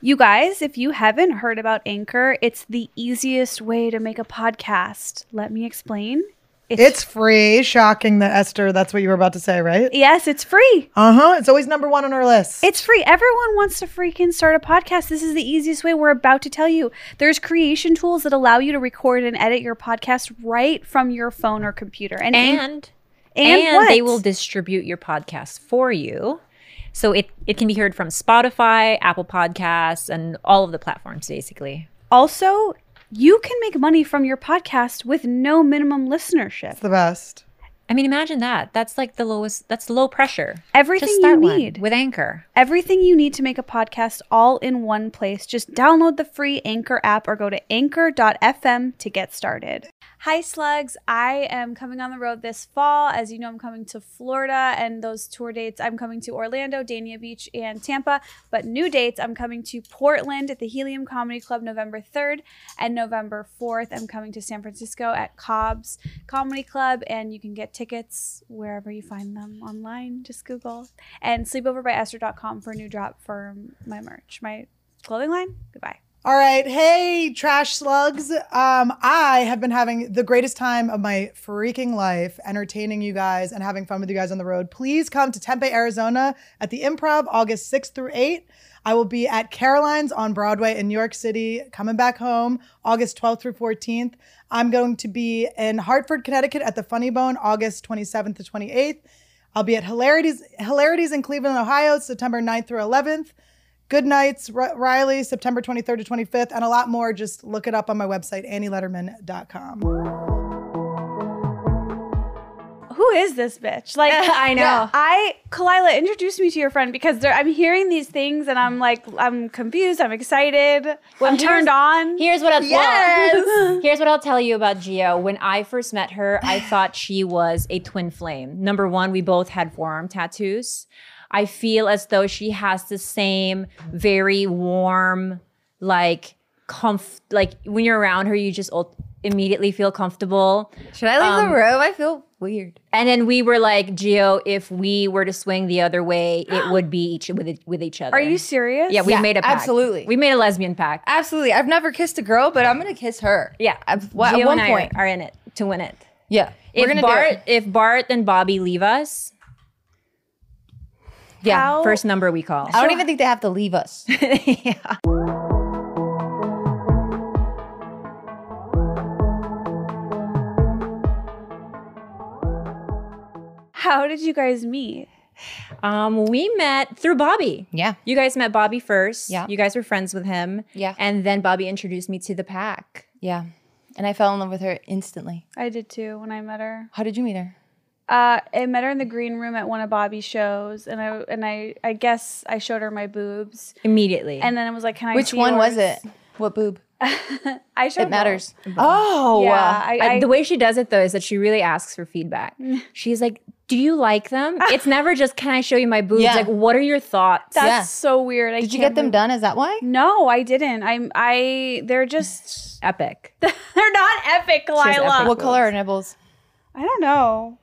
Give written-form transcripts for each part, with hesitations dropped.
You guys, if you haven't heard about Anchor, it's the easiest way to make a podcast. Let me explain. It's free. Shocking that, Esther, that's what you were about to say, right? Yes, it's free. It's always number one on our list. It's free. Everyone wants to freaking start a podcast. This is the easiest way. We're about to tell you. There's creation tools that allow you to record and edit your podcast right from your phone or computer. And what? They will distribute your podcast for you. So it can be heard from Spotify, Apple Podcasts, and all of the platforms, basically. Also, you can make money from your podcast with no minimum listenership. It's the best. I mean, imagine that. That's like the lowest, that's low pressure. Everything Just start you need. with Anchor. Everything you need to make a podcast all in one place. Just download the free Anchor app or go to anchor.fm to get started. Hi, Slugs. I am coming on the road this fall. As you know, I'm coming to Florida, and those tour dates, I'm coming to Orlando, Dania Beach, and Tampa. But new dates, I'm coming to Portland at the Helium Comedy Club November 3rd, and November 4th, I'm coming to San Francisco at Cobb's Comedy Club, and you can get tickets wherever you find them online. Just Google. And sleepoverbyesther.com for a new drop for my merch, my clothing line. Goodbye. All right. Hey, trash slugs. I have been having the greatest time of my freaking life entertaining you guys and having fun with you guys on the road. Please come to Tempe, Arizona at the Improv August 6th through 8th. I will be at Caroline's on Broadway in New York City, coming back home August 12th through 14th. I'm going to be in Hartford, Connecticut at the Funny Bone August 27th to 28th. I'll be at Hilarities in Cleveland, Ohio, September 9th through 11th. Good Nights, Riley, September 23rd to 25th, and a lot more. Just look it up on my website, AnnieLetterman.com. Who is this bitch? Like, I know. Kalila, introduce me to your friend, because I'm hearing these things and I'm like, I'm confused. I'm excited. I'm turned on. Here's what I'll Here's what I'll tell you about Gio. When I first met her, I thought she was a twin flame. Number one, we both had forearm tattoos. I feel as though she has the same very warm, like when you're around her, you just immediately feel comfortable. Should I leave the room? I feel weird. And then we were like, Gio, if we were to swing the other way, it would be with each other. Are you serious? Yeah, we made a pact. Absolutely. We made a lesbian pact. Absolutely. I've never kissed a girl, but I'm going to kiss her. Yeah. At Gio one and point. I are in it to win it. Yeah. If Bart and Bobby leave us, first number we call. I don't even think they have to leave us. Yeah. How did you guys meet? We met through Bobby. Yeah. You guys met Bobby first. Yeah. You guys were friends with him. Yeah. And then Bobby introduced me to the pack. Yeah. And I fell in love with her instantly. I did too when I met her. How did you meet her? I met her in the green room at one of Bobby's shows, and I guess I showed her my boobs Immediately. and then it was like, "Can I?" Which see one was yours? it? What boob? I showed It matters. both. Oh. Yeah, the way she does it, though, is that she really asks for feedback. She's like, do you like them? It's never just, can I show you my boobs? Yeah. Like, what are your thoughts? That's so weird. Did you get them done? Is that why? No, I didn't. They're just Epic. they're not epic, has Lila. epic What color are nipples? I don't know.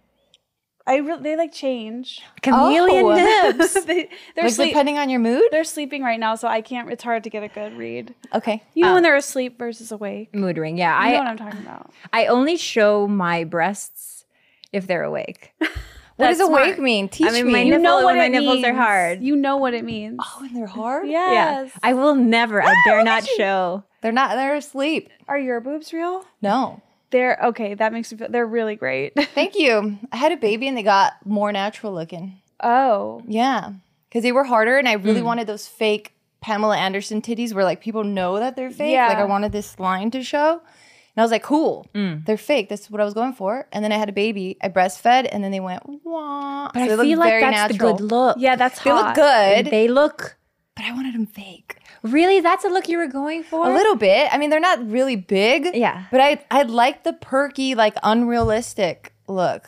They like change. Chameleon Oh. nips. They're Like depending on your mood? They're sleeping right now, so I can't. It's hard to get a good read. Okay. You know when they're asleep versus awake. Mood ring. Yeah. You know what I'm talking about. I only show my breasts if they're awake. What does That's awake smart. mean? Teach mean, me. my You nipple- know when what my it nipples means. are hard. You know what it means. Oh, and they're hard? Yes. Yeah. I will never. I dare not show. They're not. They're asleep. Are your boobs real? No. They're okay. That makes me feel. They're really great. Thank you. I had a baby and they got more natural looking. Oh. Yeah. Because they were harder and I really wanted those fake Pamela Anderson titties where like people know that they're fake. Yeah. Like I wanted this line to show. And I was like, cool. They're fake. That's what I was going for. And then I had a baby. I breastfed and then they went, wah. But So I they feel looked like very that's natural. the good look. Yeah, that's They look hot. good. They look. But I wanted them fake. Really? That's a look you were going for? A little bit. I mean, they're not really big. Yeah. But I like the perky, like unrealistic look.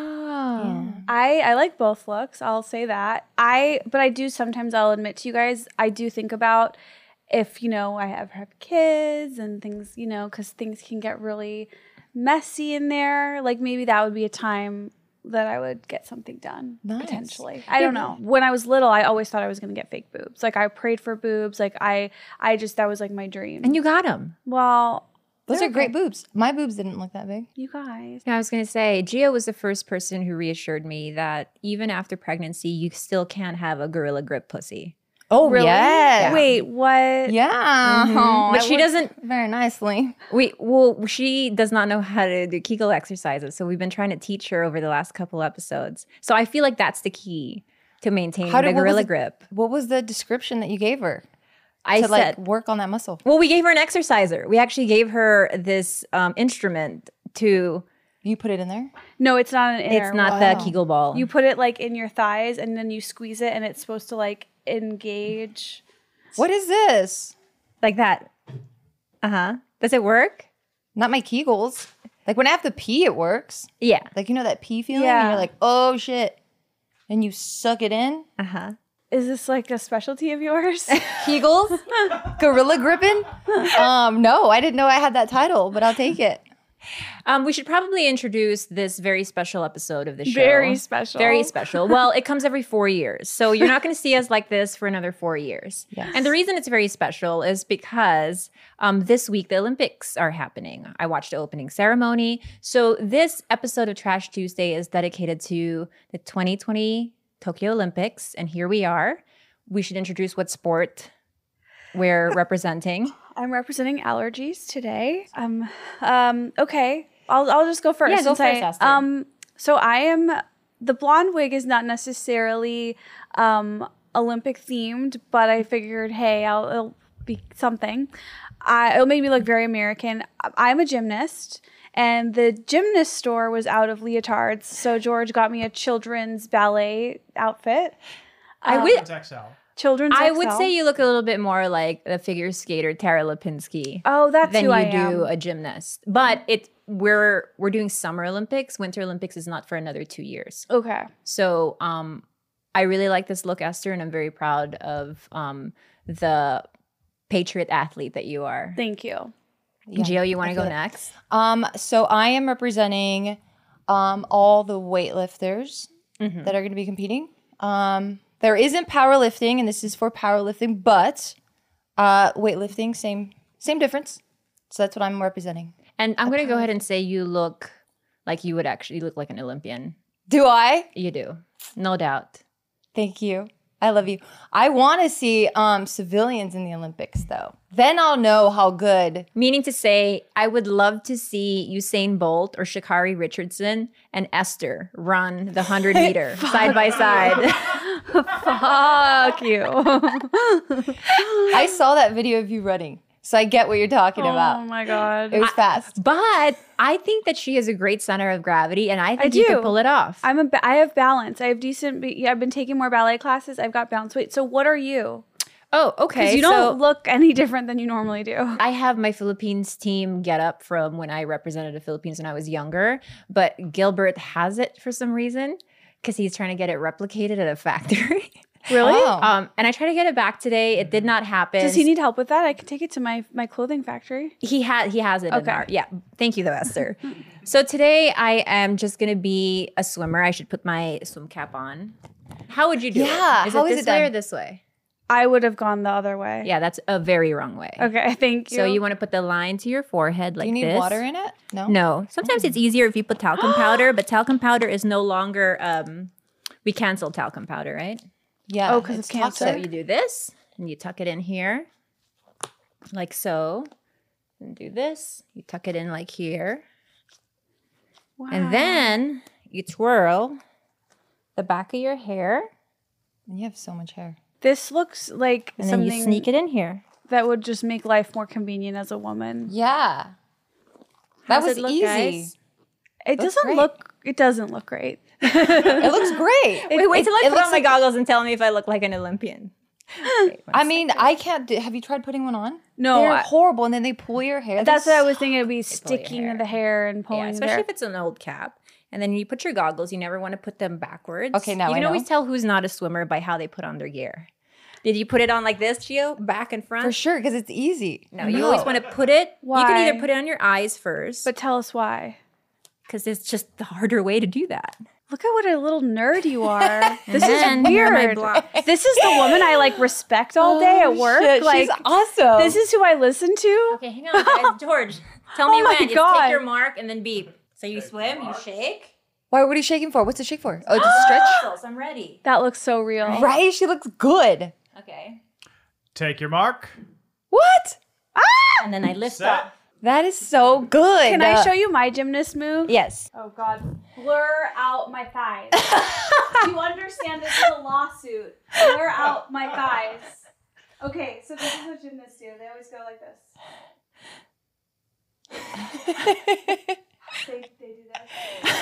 Oh. I like both looks. I'll say that. But I do sometimes. I'll admit to you guys. I do think about if I have kids and things. Because things can get really messy in there. Like maybe that would be a time that I would get something done Nice. potentially. I don't know. When I was little, I always thought I was going to get fake boobs. Like I prayed for boobs. Like I just, that was like my dream. And you got them. Well, Those are great boobs. My boobs didn't look that big. you guys. I was going to say, Gio was the first person who reassured me that even after pregnancy, you still can't have a Gorilla Grip pussy. Oh, Really? yeah. Wait, what? Yeah. Oh, But that she works doesn't. very nicely. She does not know how to do Kegel exercises. So we've been trying to teach her over the last couple episodes. So I feel like that's the key to maintaining the Gorilla Grip. What was the description that you gave her I to said, like work on that muscle? well, we gave her an exerciser. We actually gave her this instrument to. You put it in there? No, it's not an inner. It's not the Kegel ball. You put it like in your thighs and then you squeeze it and it's supposed to like engage. What is this? like that. Does it work? Not my Kegels. Like when I have to pee, it works. Yeah. Like, you know that pee feeling? Yeah. And you're like, oh shit. And you suck it in. Is this like a specialty of yours? Kegels? Gorilla gripping? No, I didn't know I had that title, but I'll take it. We should probably introduce this very special episode of the show. Very special. Very special. Well, it comes every 4 years. So you're not going to see us like this for another 4 years. Yes. And the reason it's very special is because this week the Olympics are happening. I watched the opening ceremony. So this episode of Trash Tuesday is dedicated to the 2020 Tokyo Olympics. And here we are. We should introduce what sport we're representing. I'm representing allergies today. Okay. I'll just go first. Yeah, go since first, Esther. So I am, the blonde wig is not necessarily Olympic themed, but I figured, hey, it'll be something. It'll make me look very American. I'm a gymnast, and the gymnast store was out of leotards, so George got me a children's ballet outfit. Children's I would XL. say you look a little bit more like a figure skater, Tara Lipinski. Oh, that's than who you I do am. a gymnast. But we're doing Summer Olympics. Winter Olympics is not for another 2 years. Okay. So I really like this look, Esther, and I'm very proud of the patriot athlete that you are. Thank you. Gio, you want to go next? So I am representing all the weightlifters that are going to be competing. There isn't powerlifting, and this is for powerlifting, but weightlifting, same difference. So that's what I'm representing. And I'm going to go ahead and say you look like you would actually look like an Olympian. Do I? You do. No doubt. Thank you. I love you. I want to see civilians in the Olympics, though. Then I'll know how good. Meaning to say, I would love to see Usain Bolt or Sha'Carri Richardson and Esther run the 100-meter side by side. Fuck you. I saw that video of you running, so I get what you're talking Oh about. my God. It was fast. But I think that she has a great center of gravity, and I think you do. could pull it off. I have balance. I have decent. I've been taking more ballet classes. I've got balance. Wait, so what are you? Oh, okay. Because you don't look any different than you normally do. I have my Philippines team get up from when I represented the Philippines when I was younger, but Gilbert has it for some reason because he's trying to get it replicated at a factory. Really? Oh. And I tried to get it back today. It did not happen. Does he need help with that? I could take it to my clothing factory. He has it. Okay. In our, yeah. Thank you, though, Esther. So today I am just gonna be a swimmer. I should put my swim cap on. How would you do it? Yeah, Is how it is this it way done? or this way? I would have gone the other way. Yeah, that's a very wrong way. Okay, thank you. So you want to put the line to your forehead like Do you need this. water in it? No. No. Sometimes it's easier if you put talcum powder, but talcum powder is no longer. We canceled talcum powder, right? Yeah. Oh, 'cause it's of cancer. So toxic. you do this, and you tuck it in here, like so. And do this. You tuck it in like here, Wow. and then you twirl the back of your hair, You have so much hair. This looks like and then something you sneak it in here. that would just make life more convenient as a woman. Yeah. That How's was it look, easy. guys? It Looks doesn't great. look. It doesn't look great. It looks great. Wait till I it put looks on my like- goggles and tell me if I look like an Olympian. Wait, one I mean, I can't do. Have you tried putting one on? No, They're I- horrible, and then they pull your hair. That's what I was so- thinking. It'd be pull your sticking hair. to the hair and pulling. Yeah, especially if it's an old cap. And then you put your goggles. You never want to put them backwards. Okay, now you I can know. always tell who's not a swimmer by how they put on their gear. Did you put it on like this, Gio? Back and front? For sure, because it's easy. No, you always want to put it. You Why? can either put it on your eyes first, But tell us why. because it's just the harder way to do that. Look at what a little nerd you are. This then is here are my weird. blocks. This is the woman I like respect all day at work. Shit, Like she's awesome. this is who I listen to. Okay, hang on, guys. George, tell me Oh my when. Just God. take your mark and then beep. So you swim, you shake. Why? What are you shaking for? What's the shake for? Oh, to stretch. Muscles, I'm ready. That looks so real. Right? She looks good. Okay. Take your mark. What? And then I lift Set. up. That is so good. Can I show you my gymnast move? Yes. Oh God. Blur out my thighs. Do you understand this is a lawsuit? Blur out my thighs. Okay, so this is what gymnasts do. They always go like this. They do this.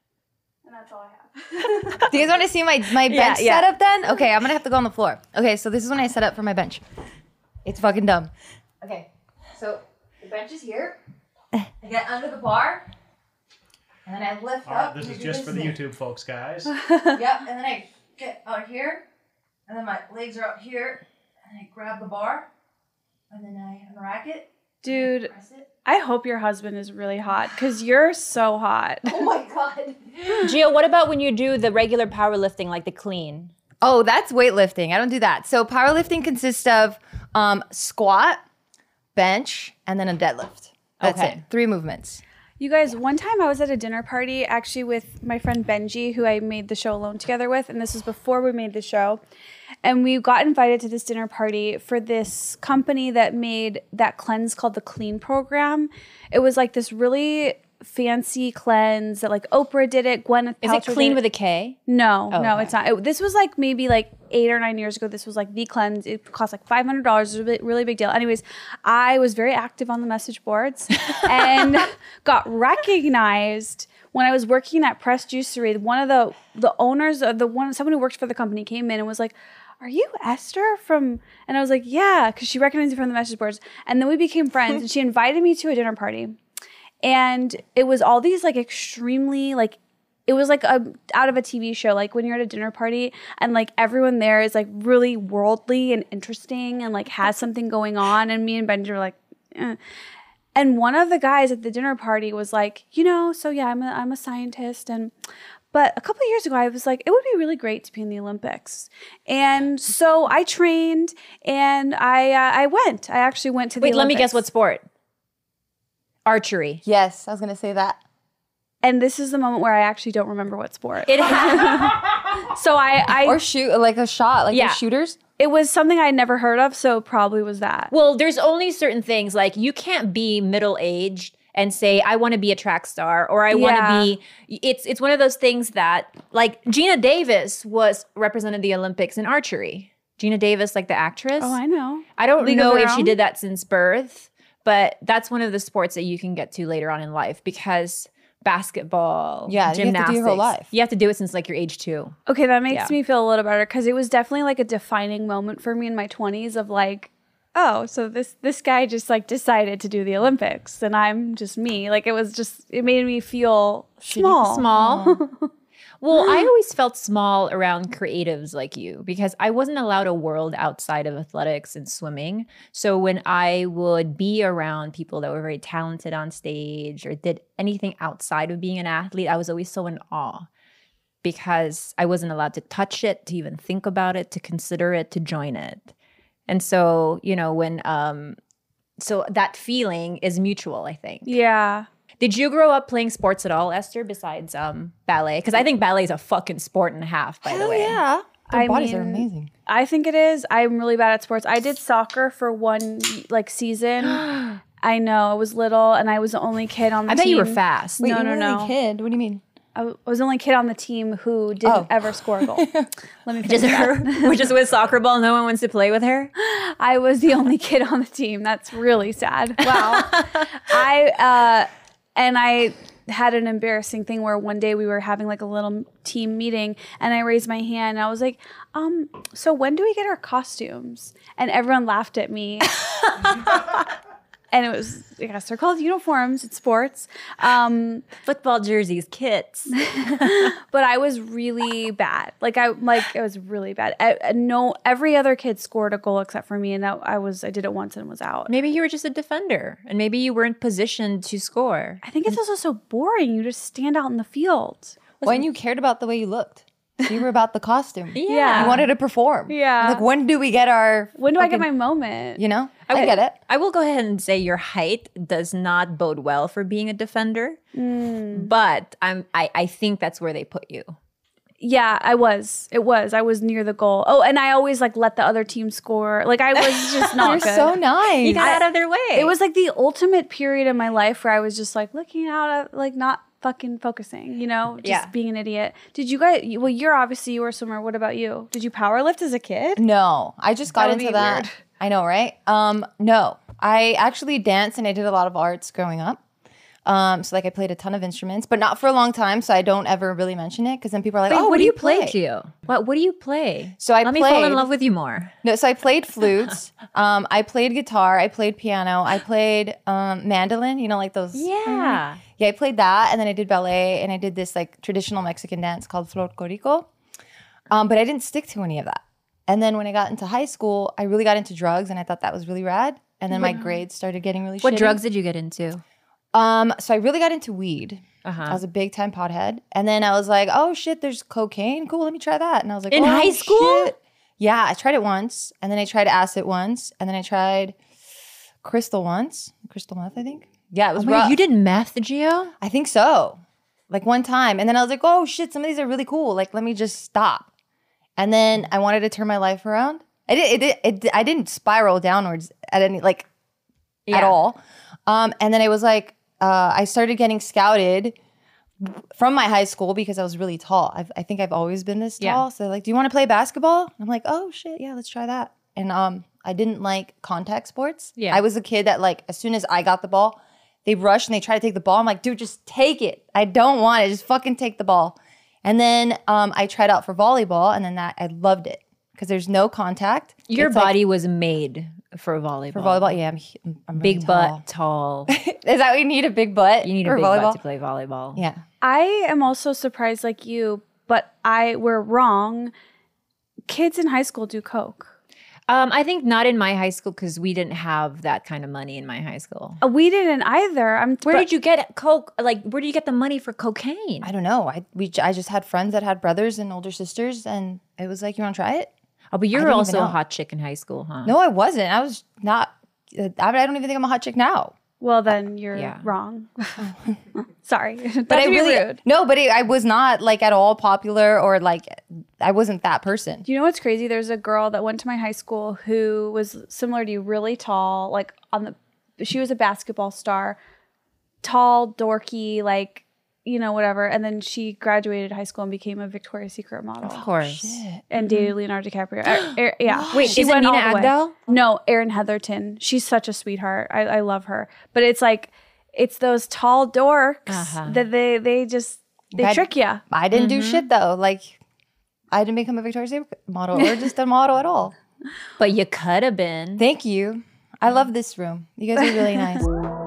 And that's all I have. Do you guys want to see my bench yeah. setup then? Okay, I'm gonna have to go on the floor. Okay, so this is when I set up for my bench. It's fucking dumb. Okay, so the bench is here. I get under the bar, and then I lift All right, up. this and is do just for the thing. YouTube folks, guys. Yep, and then I get out here, and then my legs are out here, and I grab the bar, and then I unrack it. Dude, Press it. I hope your husband is really hot because you're so hot. Oh my god. Gio, what about when you do the regular powerlifting, like the clean? Oh, that's weightlifting. I don't do that. So powerlifting consists of squat, bench, and then a deadlift. That's Okay. it. 3 movements. You guys, one time I was at a dinner party actually with my friend Benji, who I made the show Alone together with, and this was before we made the show. And we got invited to this dinner party for this company that made that cleanse called the Clean Program. It was like this really fancy cleanse that like Oprah did it, Gwyneth Is Paltrow it clean did with a K? No, Oh, no, okay. it's not. This was like maybe like 8 or 9 years ago. This was like the cleanse. It cost like $500. It was a really big deal. Anyways, I was very active on the message boards and got recognized when I was working at Press Juicery. One of the owners of someone who worked for the company came in and was like, "Are you Esther from?" And I was like, "Yeah," because she recognized me from the message boards. And then we became friends. And she invited me to a dinner party. And it was all these like extremely like, it was like out of a TV show, like when you're at a dinner party and like everyone there is like really worldly and interesting and like has something going on. And me and Benji were like, eh. And one of the guys at the dinner party was like, so yeah, I'm a scientist. But a couple of years ago, I was like, it would be really great to be in the Olympics. And so I trained and I went. I actually went to the Olympics. Wait, let me guess what sport? Archery. Yes, I was going to say that. And this is the moment where I actually don't remember what sport. It So I Or shoot, like a shot, like Yeah. the shooters. it was something I'd never heard of, so it probably was that. Well, there's only certain things, like you can't be middle-aged and say, I want to be a track star, or I want to be, it's one of those things that, like Gina Davis represented the Olympics in archery. Gina Davis, like the actress. Oh, I know. I don't League of know Their if she Own? did that since birth, but that's one of the sports that you can get to later on in life because basketball, Yeah, you have to do gymnastics, your whole life. you have to do it since like your age 2. Okay, that makes Yeah. me feel a little better because it was definitely like a defining moment for me in my 20s of like, oh, so this guy just like decided to do the Olympics and I'm just me. Like it made me feel small. Small. Well, I always felt small around creatives like you because I wasn't allowed a world outside of athletics and swimming. So when I would be around people that were very talented on stage or did anything outside of being an athlete, I was always so in awe because I wasn't allowed to touch it, to even think about it, to consider it, to join it. And so, so that feeling is mutual, I think. Yeah. Did you grow up playing sports at all, Esther, besides ballet? Because I think ballet is a fucking sport and a half, by the way. Yeah. Their I bodies are mean, amazing. I think it is. I'm really bad at sports. I did soccer for one like season. I know. I was little and I was the only kid on the I team. bet you were fast. Wait, No, you no, were no. a kid. What do you mean? I was the only kid on the team who didn't ever score a goal. Let me finish Just that. her, which is with soccer ball, no one wants to play with her. I was the only kid on the team. That's really sad. Wow. I had an embarrassing thing where one day we were having like a little team meeting and I raised my hand and I was like, so when do we get our costumes? And everyone laughed at me. And it was, yes, they're called uniforms. It's sports. Football jerseys, kits. But I was really bad. It was really bad. Every other kid scored a goal except for me, and I did it once and was out. Maybe you were just a defender, and maybe you weren't positioned to score. I think it's also so boring. You just stand out in the field. when you cared about the way you looked. You were about the costume. Yeah. You wanted to perform. Yeah. Like, when do we get our When do I get fucking- my moment? You know? I get it. I will go ahead and say your height does not bode well for being a defender, but I think that's where they put you. Yeah, I was. It was. I was near the goal. Oh, and I always like let the other team score. Like I was just not You're good. so nice. You got out of their way. It was like the ultimate period in my life where I was just like looking out at like not fucking focusing, you know, just Yeah. being an idiot. Did you guys, well, you were a swimmer. What about you? Did you power lift as a kid? No, I just got That would into be that. weird. I know, right? No, I actually danced and I did a lot of arts growing up. So like I played a ton of instruments, but not for a long time. So I don't ever really mention it because then people are like, Wait, "Oh, what do you play?" play, Gio? What do you play? So I Let me fall in played- love with you more. No, so I played flutes. I played guitar. I played piano. I played mandolin. You know, like those. Yeah. Yeah, I played that, and then I did ballet, and I did this like traditional Mexican dance called folclorico. But I didn't stick to any of that. And then when I got into high school, I really got into drugs, and I thought that was really rad. And then my grades started getting really What shitty. drugs did you get into? So I really got into weed. Uh-huh. I was a big time pothead. And then I was like, oh shit, there's cocaine. Cool, let me try that. And I was like, In oh, high school? shit. Yeah, I tried it once. And then I tried acid once. And then I tried crystal once. Crystal meth, I think. Yeah, it was Wait, rough. you did meth, Gio? I think so. Like one time. And then I was like, oh shit, some of these are really cool. Like, let me just stop. And then I wanted to turn my life around. I didn't spiral downwards at any, like, at all. And then it was like, I started getting scouted from my high school because I was really tall. I think I've always been this tall. Yeah. So they're like, do you want to play basketball? And I'm like, oh shit, yeah, let's try that. And I didn't like contact sports. Yeah. I was a kid that like, as soon as I got the ball, they rush and they try to take the ball. I'm like, dude, just take it. I don't want it. Just fucking take the ball. And then I tried out for volleyball, and then I loved it because there's no contact. Your It's like- body was made for volleyball. for volleyball. Yeah, I'm really Big tall. butt, tall. Is that what you need? A big butt? You need a for big volleyball? butt to play volleyball. Yeah. I am also surprised like you, but we're wrong. Kids in high school do coke. I think not in my high school because we didn't have that kind of money in my high school. We didn't either. Where did you get coke? Like, where do you get the money for cocaine? I don't know. I just had friends that had brothers and older sisters, and it was like, you want to try it? Oh, but you I were didn't also even a know. hot chick in high school, huh? No, I wasn't. I was not. I don't even think I'm a hot chick now. Well, then you're Yeah. wrong. Sorry. But I really rude. no. But I was not like at all popular or like I wasn't that person. Do you know what's crazy? There's a girl that went to my high school who was similar to you, really tall, like she was a basketball star, tall, dorky, like, you know, whatever. And then she graduated high school and became a Victoria's Secret model. Of course. And dated Leonardo DiCaprio. Yeah. Wait, she is it went Nina all the way. Agdal? No, Erin Heatherton. She's such a sweetheart. I love her. But it's like, it's those tall dorks that they That- trick you. I didn't do shit though. Like I didn't become a Victoria's Secret model or just a model at all. But you could have been. Thank you. I love this room. You guys are really nice.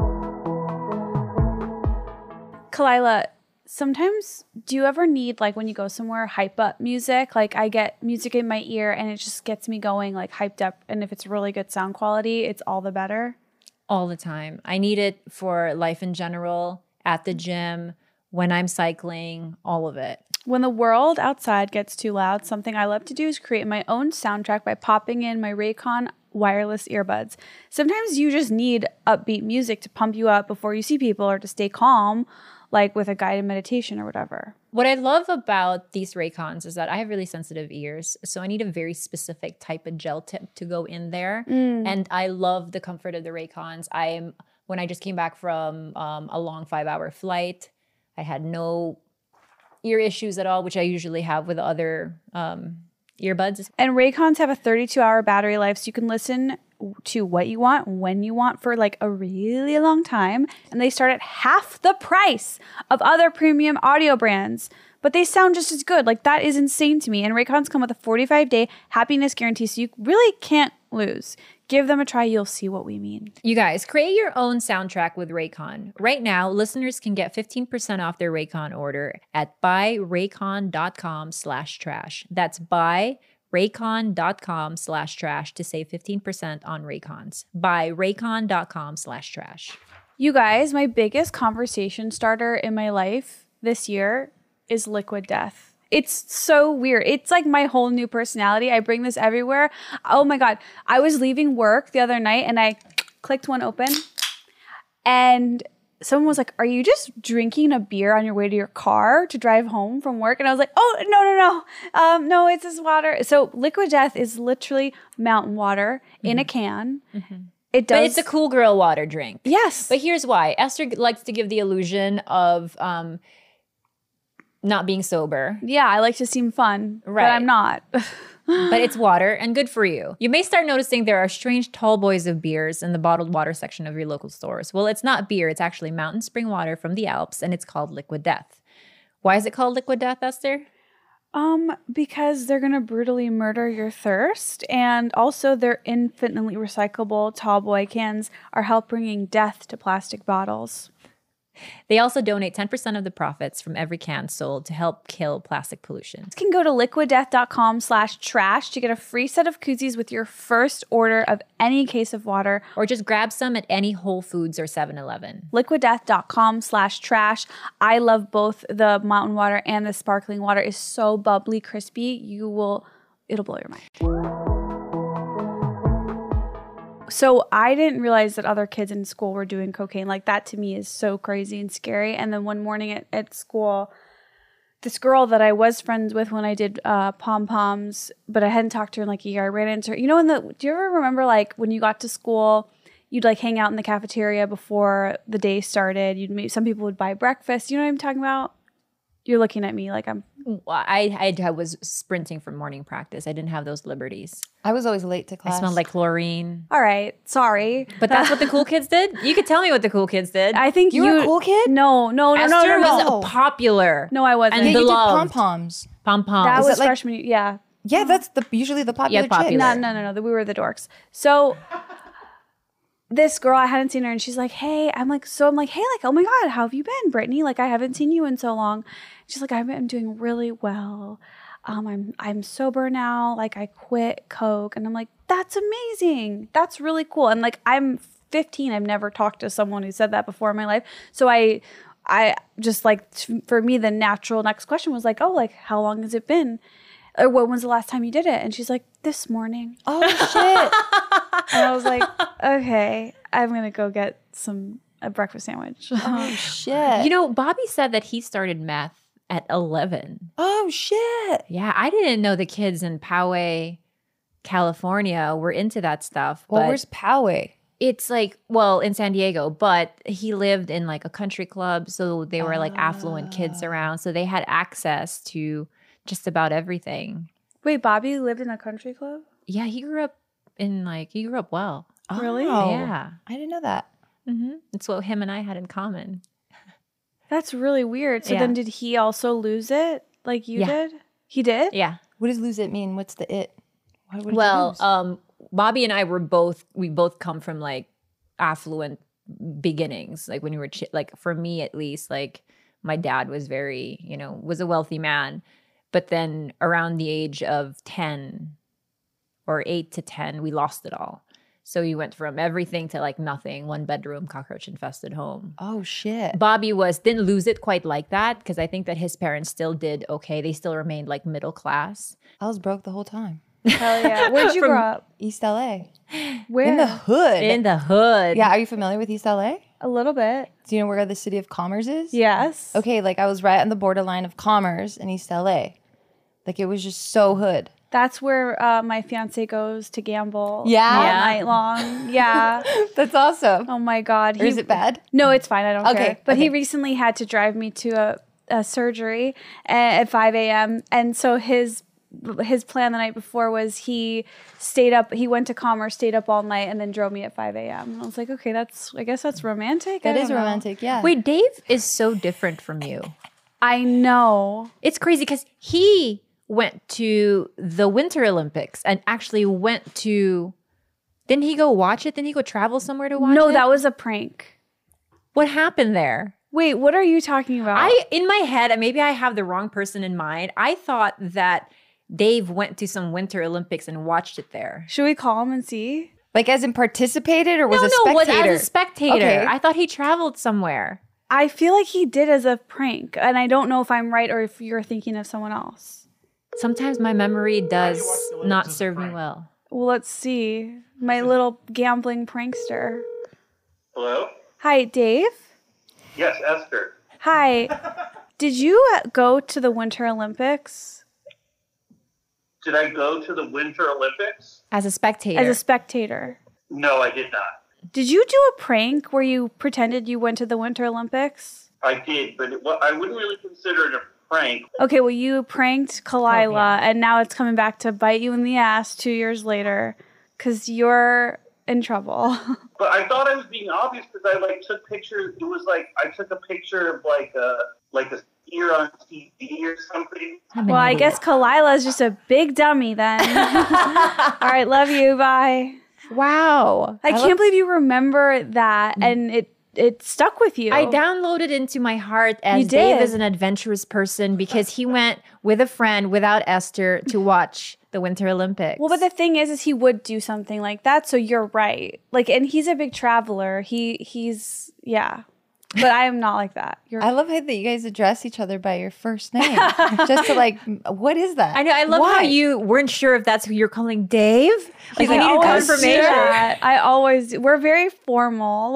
Kalila, sometimes do you ever need, like when you go somewhere, hype up music? Like I get music in my ear and it just gets me going, like hyped up. And if it's really good sound quality, it's all the better. All the time. I need it for life in general, at the gym, when I'm cycling, all of it. When the world outside gets too loud, something I love to do is create my own soundtrack by popping in my Raycon wireless earbuds. Sometimes you just need upbeat music to pump you up before you see people or to stay calm, like with a guided meditation or whatever. What I love about these Raycons is that I have really sensitive ears. So I need a very specific type of gel tip to go in there. And I love the comfort of the Raycons. When I just came back from a long 5-hour flight, I had no ear issues at all, which I usually have with other earbuds. And Raycons have a 32-hour battery life, so you can listen to what you want, when you want, for like a really long time. And they start at half the price of other premium audio brands, but they sound just as good. Like that is insane to me. And Raycons come with a 45-day happiness guarantee, so you really can't lose. Give them a try. You'll see what we mean. You guys, create your own soundtrack with Raycon. Right now, listeners can get 15% off their Raycon order at buyraycon.com/trash. That's buyraycon.com/trash to save 15% on Raycons. Buyraycon.com/trash. You guys, my biggest conversation starter in my life this year is Liquid Death. It's so weird. It's like my whole new personality. I bring this everywhere. Oh my God. I was leaving work the other night and I clicked one open and someone was like, are you just drinking a beer on your way to your car to drive home from work? And I was like, oh, no. No, it's this water. So Liquid Death is literally mountain water in a can. It does. But it's a cool girl water drink. Yes. But here's why. Esther likes to give the illusion of not being sober. Yeah, I like to seem fun, Right. but I'm not. But it's water and good for you. You may start noticing there are strange tall boys of beers in the bottled water section of your local stores. Well, it's not beer. It's actually mountain spring water from the Alps, and it's called Liquid Death. Why is it called Liquid Death, Esther? Because they're going to brutally murder your thirst. And also their infinitely recyclable tall boy cans are help bringing death to plastic bottles. They also donate 10% of the profits from every can sold to help kill plastic pollution. You can go to liquiddeath.com/trash to get a free set of koozies with your first order of any case of water. Or just grab some at any Whole Foods or 7-Eleven. liquiddeath.com/trash. I love both the mountain water and the sparkling water. Is so bubbly, crispy. It'll blow your mind. So I didn't realize that other kids in school were doing cocaine. Like that to me is so crazy and scary. And then one morning at school, this girl that I was friends with when I did pom-poms, but I hadn't talked to her in like a year, I ran into her. You know, do you ever remember like when you got to school, you'd like hang out in the cafeteria before the day started. Some people would buy breakfast. You know what I'm talking about? You're looking at me like I'm... I was sprinting from morning practice. I didn't have those liberties. I was always late to class. I smelled like chlorine. All right, sorry. But that's what the cool kids did? You could tell me what the cool kids did. I think You were a cool kid? No. Esther was popular. No, I wasn't. And Yeah, you did beloved. pom-poms. Pom-poms. That Is was that like- freshman year. Yeah. Yeah, that's usually the popular chick. popular. No. We were the dorks. So this girl, I hadn't seen her, and she's like, "Hey," I'm like, "Oh my God, how have you been, Brittany? Like, I haven't seen you in so long." She's like, "I'm doing really well. I'm sober now. Like, I quit coke," and I'm like, "That's amazing. That's really cool." And like, I'm 15. I've never talked to someone who said that before in my life. So I just like, for me, the natural next question was like, "Oh, like, how long has it been? Or when was the last time you did it?" And she's like, "This morning." Oh, shit. And I was like, okay, I'm going to go get a breakfast sandwich. Oh, shit. You know, Bobby said that he started meth at 11. Oh, shit. Yeah, I didn't know the kids in Poway, California were into that stuff. Well, but where's Poway? it's like, well, in San Diego, but he lived in like a country club. So they were like affluent kids around. So they had access to just about everything. Wait, Bobby lived in a country club? Yeah, he grew up well. Really? Oh, Yeah. I didn't know that. It's what him and I had in common. That's really weird. So Yeah. then did he also lose it like you Yeah. did? He did? Yeah. What does lose it mean? What's the it? What did you Well, lose? Bobby and I we both come from like affluent beginnings. Like when we were like for me at least, like my dad was very, was a wealthy man. But then around the age of 10 or 8 to 10, we lost it all. So we went from everything to like nothing, 1-bedroom, cockroach infested home. Oh, shit. Bobby didn't lose it quite like that because I think that his parents still did okay. They still remained like middle class. I was broke the whole time. Hell yeah. Where'd you grow up? East LA. Where? In the hood. In the hood. Yeah, are you familiar with East LA? A little bit. Do you know where the city of Commerce is? Yes. Okay, like I was right on the borderline of Commerce and East LA. Like it was just so hood. That's where my fiance goes to gamble Yeah? all Yeah. night long. Yeah. That's awesome. Oh my God. Or is it bad? No, it's fine. I don't Okay, care. But he okay. recently had to drive me to a surgery at 5 a.m. And so his plan the night before was he went to Commerce, stayed up all night, and then drove me at 5 a.m. And I was like, okay, I guess that's romantic. That I is don't know. romantic, yeah. Wait, Dave is so different from you. I know. It's crazy because he went to the Winter Olympics and actually didn't he go watch it? Didn't he go travel somewhere to watch it? No, that was a prank. What happened there? Wait, what are you talking about? In my head, and maybe I have the wrong person in mind, I thought that Dave went to some Winter Olympics and watched it there. Should we call him and see? Like as in participated or was a was spectator? as a spectator. Okay. I thought he traveled somewhere. I feel like he did as a prank, and I don't know if I'm right or if you're thinking of someone else. Sometimes my memory does watch the not Glimpse as a serve me prank? well. Well, let's see. My little gambling prankster. Hello? Hi, Dave. Yes, Esther. Hi. Did you go to the Winter Olympics Did I go to the Winter Olympics? As a spectator. as a spectator? No, I did not. Did you do a prank where you pretended you went to the Winter Olympics? I did, but I wouldn't really consider it a prank. Okay, well, you pranked Kalila, yeah. and now it's coming back to bite you in the ass 2 years later because you're in trouble. But I thought I was being obvious because I took pictures. It was I took a picture of a skier on TV or something. Well, I guess Kalila is just a big dummy then. All right, love you. Bye. Wow. I can't believe you remember that, and it stuck with you. I downloaded into my heart You as did. Dave is an adventurous person because he went with a friend without Esther to watch the Winter Olympics. Well, but the thing is he would do something like that. So you're right. And he's a big traveler. He's yeah. But I am not like that. I love how that you guys address each other by your first name. Just to what is that? I know. I love how Why? you weren't sure if that's who you're calling Dave. Like you I needed always do confirmation. that. We're very formal.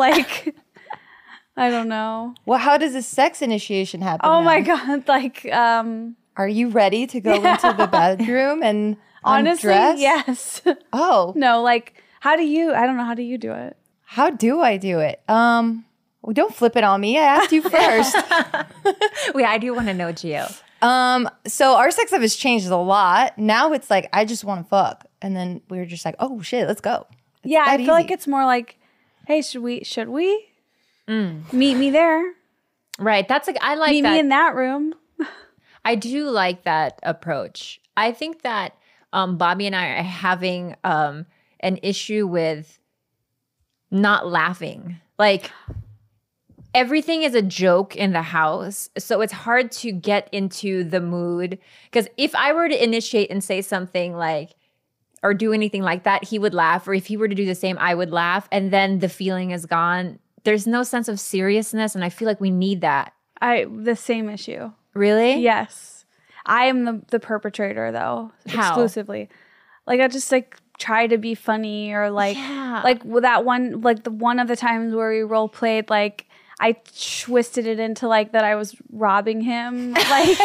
I don't know. Well, how does a sex initiation happen? Oh now? my God. Are you ready to go into the bedroom and Honestly, undress? yes. Oh, No, how do you, I don't know, how do you do it? how do I do it? Well, don't flip it on me. I asked you first. Wait, I do want to know, Gio. So our sex life has changed a lot. Now it's I just want to fuck. And then we were just oh shit, let's go. Yeah, I that feel like easy. it's more hey, should we? Meet me there. Right. That's I like Meet that. me in that room. I do like that approach. I think that Bobby and I are having an issue with not laughing. Everything is a joke in the house. So it's hard to get into the mood. Because if I were to initiate and say something or do anything like that, he would laugh. Or if he were to do the same, I would laugh. And then the feeling is gone. There's no sense of seriousness. And I feel like we need that. The same issue. Really? Yes. I am the perpetrator though. How? Exclusively. I just try to be funny or Yeah. with that one the one of the times where we role played I twisted it into that I was robbing him.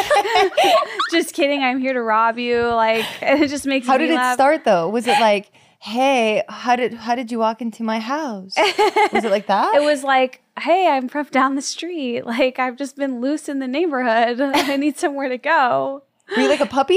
Just kidding, I'm here to rob you. And it just makes How me did it laugh. start though? Was it hey, how did you walk into my house? Was it like that? It was hey, I'm from down the street. I've just been loose in the neighborhood. I need somewhere to go. Were you like a puppy?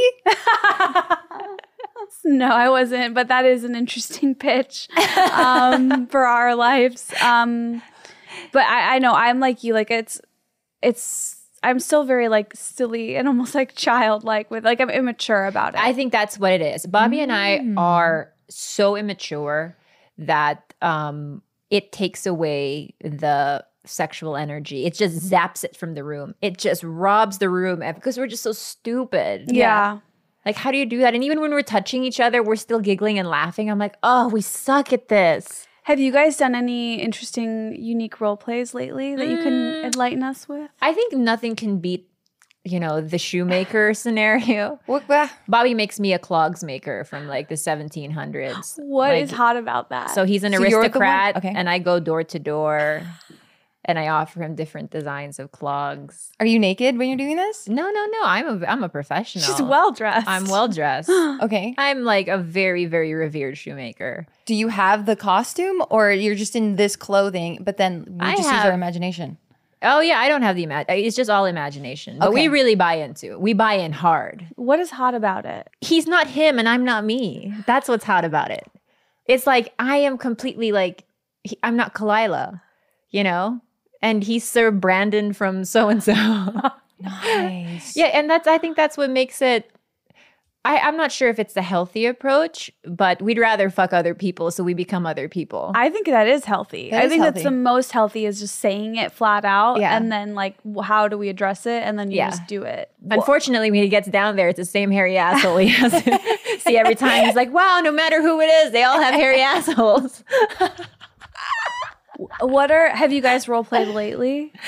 No, I wasn't, but that is an interesting pitch for our lives. But I know I'm like you, I'm still very silly and almost childlike with I'm immature about it. I think that's what it is. Bobby and I are so immature that it takes away the sexual energy. It just zaps it from the room. It just robs the room because we're just so stupid. yeah. How do you do that? And even when we're touching each other, we're still giggling and laughing. I'm like, oh, we suck at this. Have you guys done any interesting, unique role plays lately that you can enlighten us with? I think nothing can beat, the shoemaker scenario. Bobby makes me a clogs maker from the 1700s. What is hot about that? So he's an So you're the one- aristocrat, okay. and I go door to door, and I offer him different designs of clogs. Are you naked when you're doing this? No. I'm a professional. she's well dressed. I'm well dressed. Okay. I'm a very, very revered shoemaker. Do you have the costume or you're just in this clothing, but then we I just use have- our imagination? Oh yeah, I don't have the it's just all imagination. But we Okay. really buy into it. We buy in hard. What is hot about it? He's not him and I'm not me. That's what's hot about it. It's I am completely I'm not Kalila, And he's Sir Brandon from so-and-so. Nice. Yeah, and I think that's what makes it. I'm not sure if it's the healthy approach, but we'd rather fuck other people so we become other people. I think that is healthy. That I is think that's healthy. the most healthy is just saying it flat out Yeah. and then how do we address it and then you Yeah. just do it. Unfortunately, when he gets down there, it's the same hairy asshole he has to see every time. He's like, wow, no matter who it is, they all have hairy assholes. Have you guys role played lately?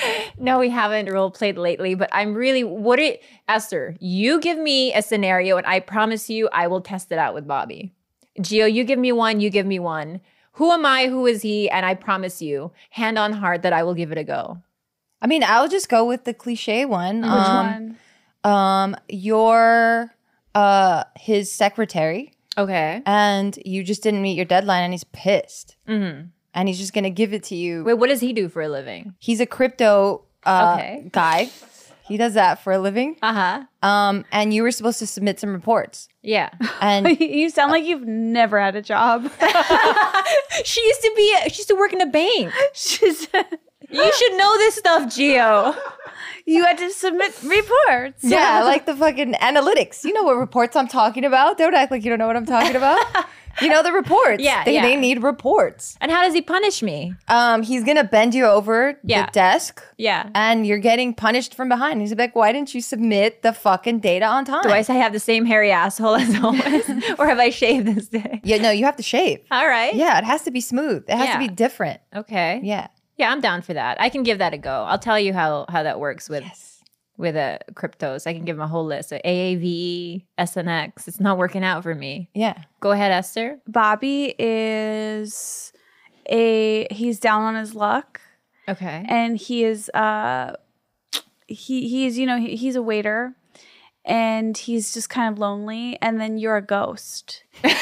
No, we haven't role played lately, but I'm really Esther, you give me a scenario and I promise you I will test it out with Bobby. Gio, you give me one, you give me one. Who am I? Who is he? And I promise you, hand on heart, that I will give it a go. I mean, I'll just go with the cliche one. Which one? You're his secretary. Okay. And you just didn't meet your deadline and he's pissed. Mm-hmm. And he's just going to give it to you. Wait, what does he do for a living? He's a crypto guy. He does that for a living. Uh-huh. And you were supposed to submit some reports. Yeah. And You sound like you've never had a job. She used to work in a bank. You should know this stuff, Gio. You had to submit reports. yeah, like the fucking analytics. You know what reports I'm talking about. Don't act like you don't know what I'm talking about. You know the reports. Yeah, They need reports. And how does he punish me? He's going to bend you over the desk. Yeah. And you're getting punished from behind. He's like, why didn't you submit the fucking data on time? Do I say I have the same hairy asshole as always? Or have I shaved this day? Yeah, no, you have to shave. All right. Yeah, it has to be smooth. It has to be different. Okay. Yeah. Yeah, I'm down for that. I can give that a go. I'll tell you how that works with cryptos. I can give him a whole list. So AAVE, SNX. It's not working out for me. Yeah. Go ahead, Esther. Bobby he's down on his luck. Okay. And he is he's a waiter and he's just kind of lonely, and then you're a ghost.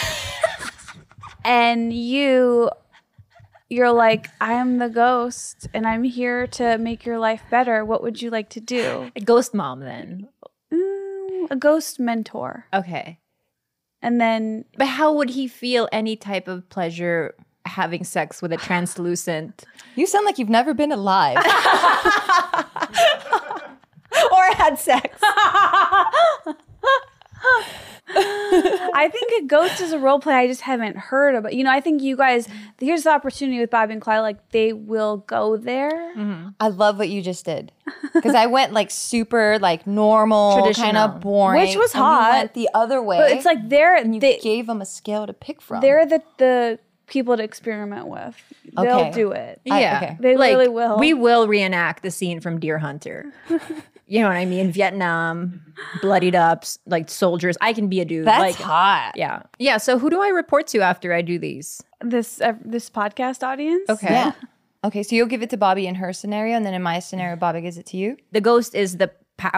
And you're like, I am the ghost and I'm here to make your life better. What would you like to do? A ghost mom then. A ghost mentor. Okay. And then But how would he feel any type of pleasure having sex with a translucent You sound like you've never been alive. or had sex? I think a ghost is a role play I just haven't heard about. I think you guys, here's the opportunity with Bobby and Clyde, like they will go there. Mm-hmm. I love what you just did. Because I went like super like normal, kind Traditional. of boring. Which was and you hot. went the other way. But it's like they gave them a scale to pick from. they're the people to experiment with. They'll Okay. do it. Yeah. okay. They really will. We will reenact the scene from Deer Hunter. You know what I mean? Vietnam, bloodied up, like soldiers. I can be a dude. That's like, hot. Yeah. Yeah. So who do I report to after I do these? This podcast audience. Okay. Yeah. Okay, so you'll give it to Bobby in her scenario, and then in my scenario, Bobby gives it to you. The ghost is the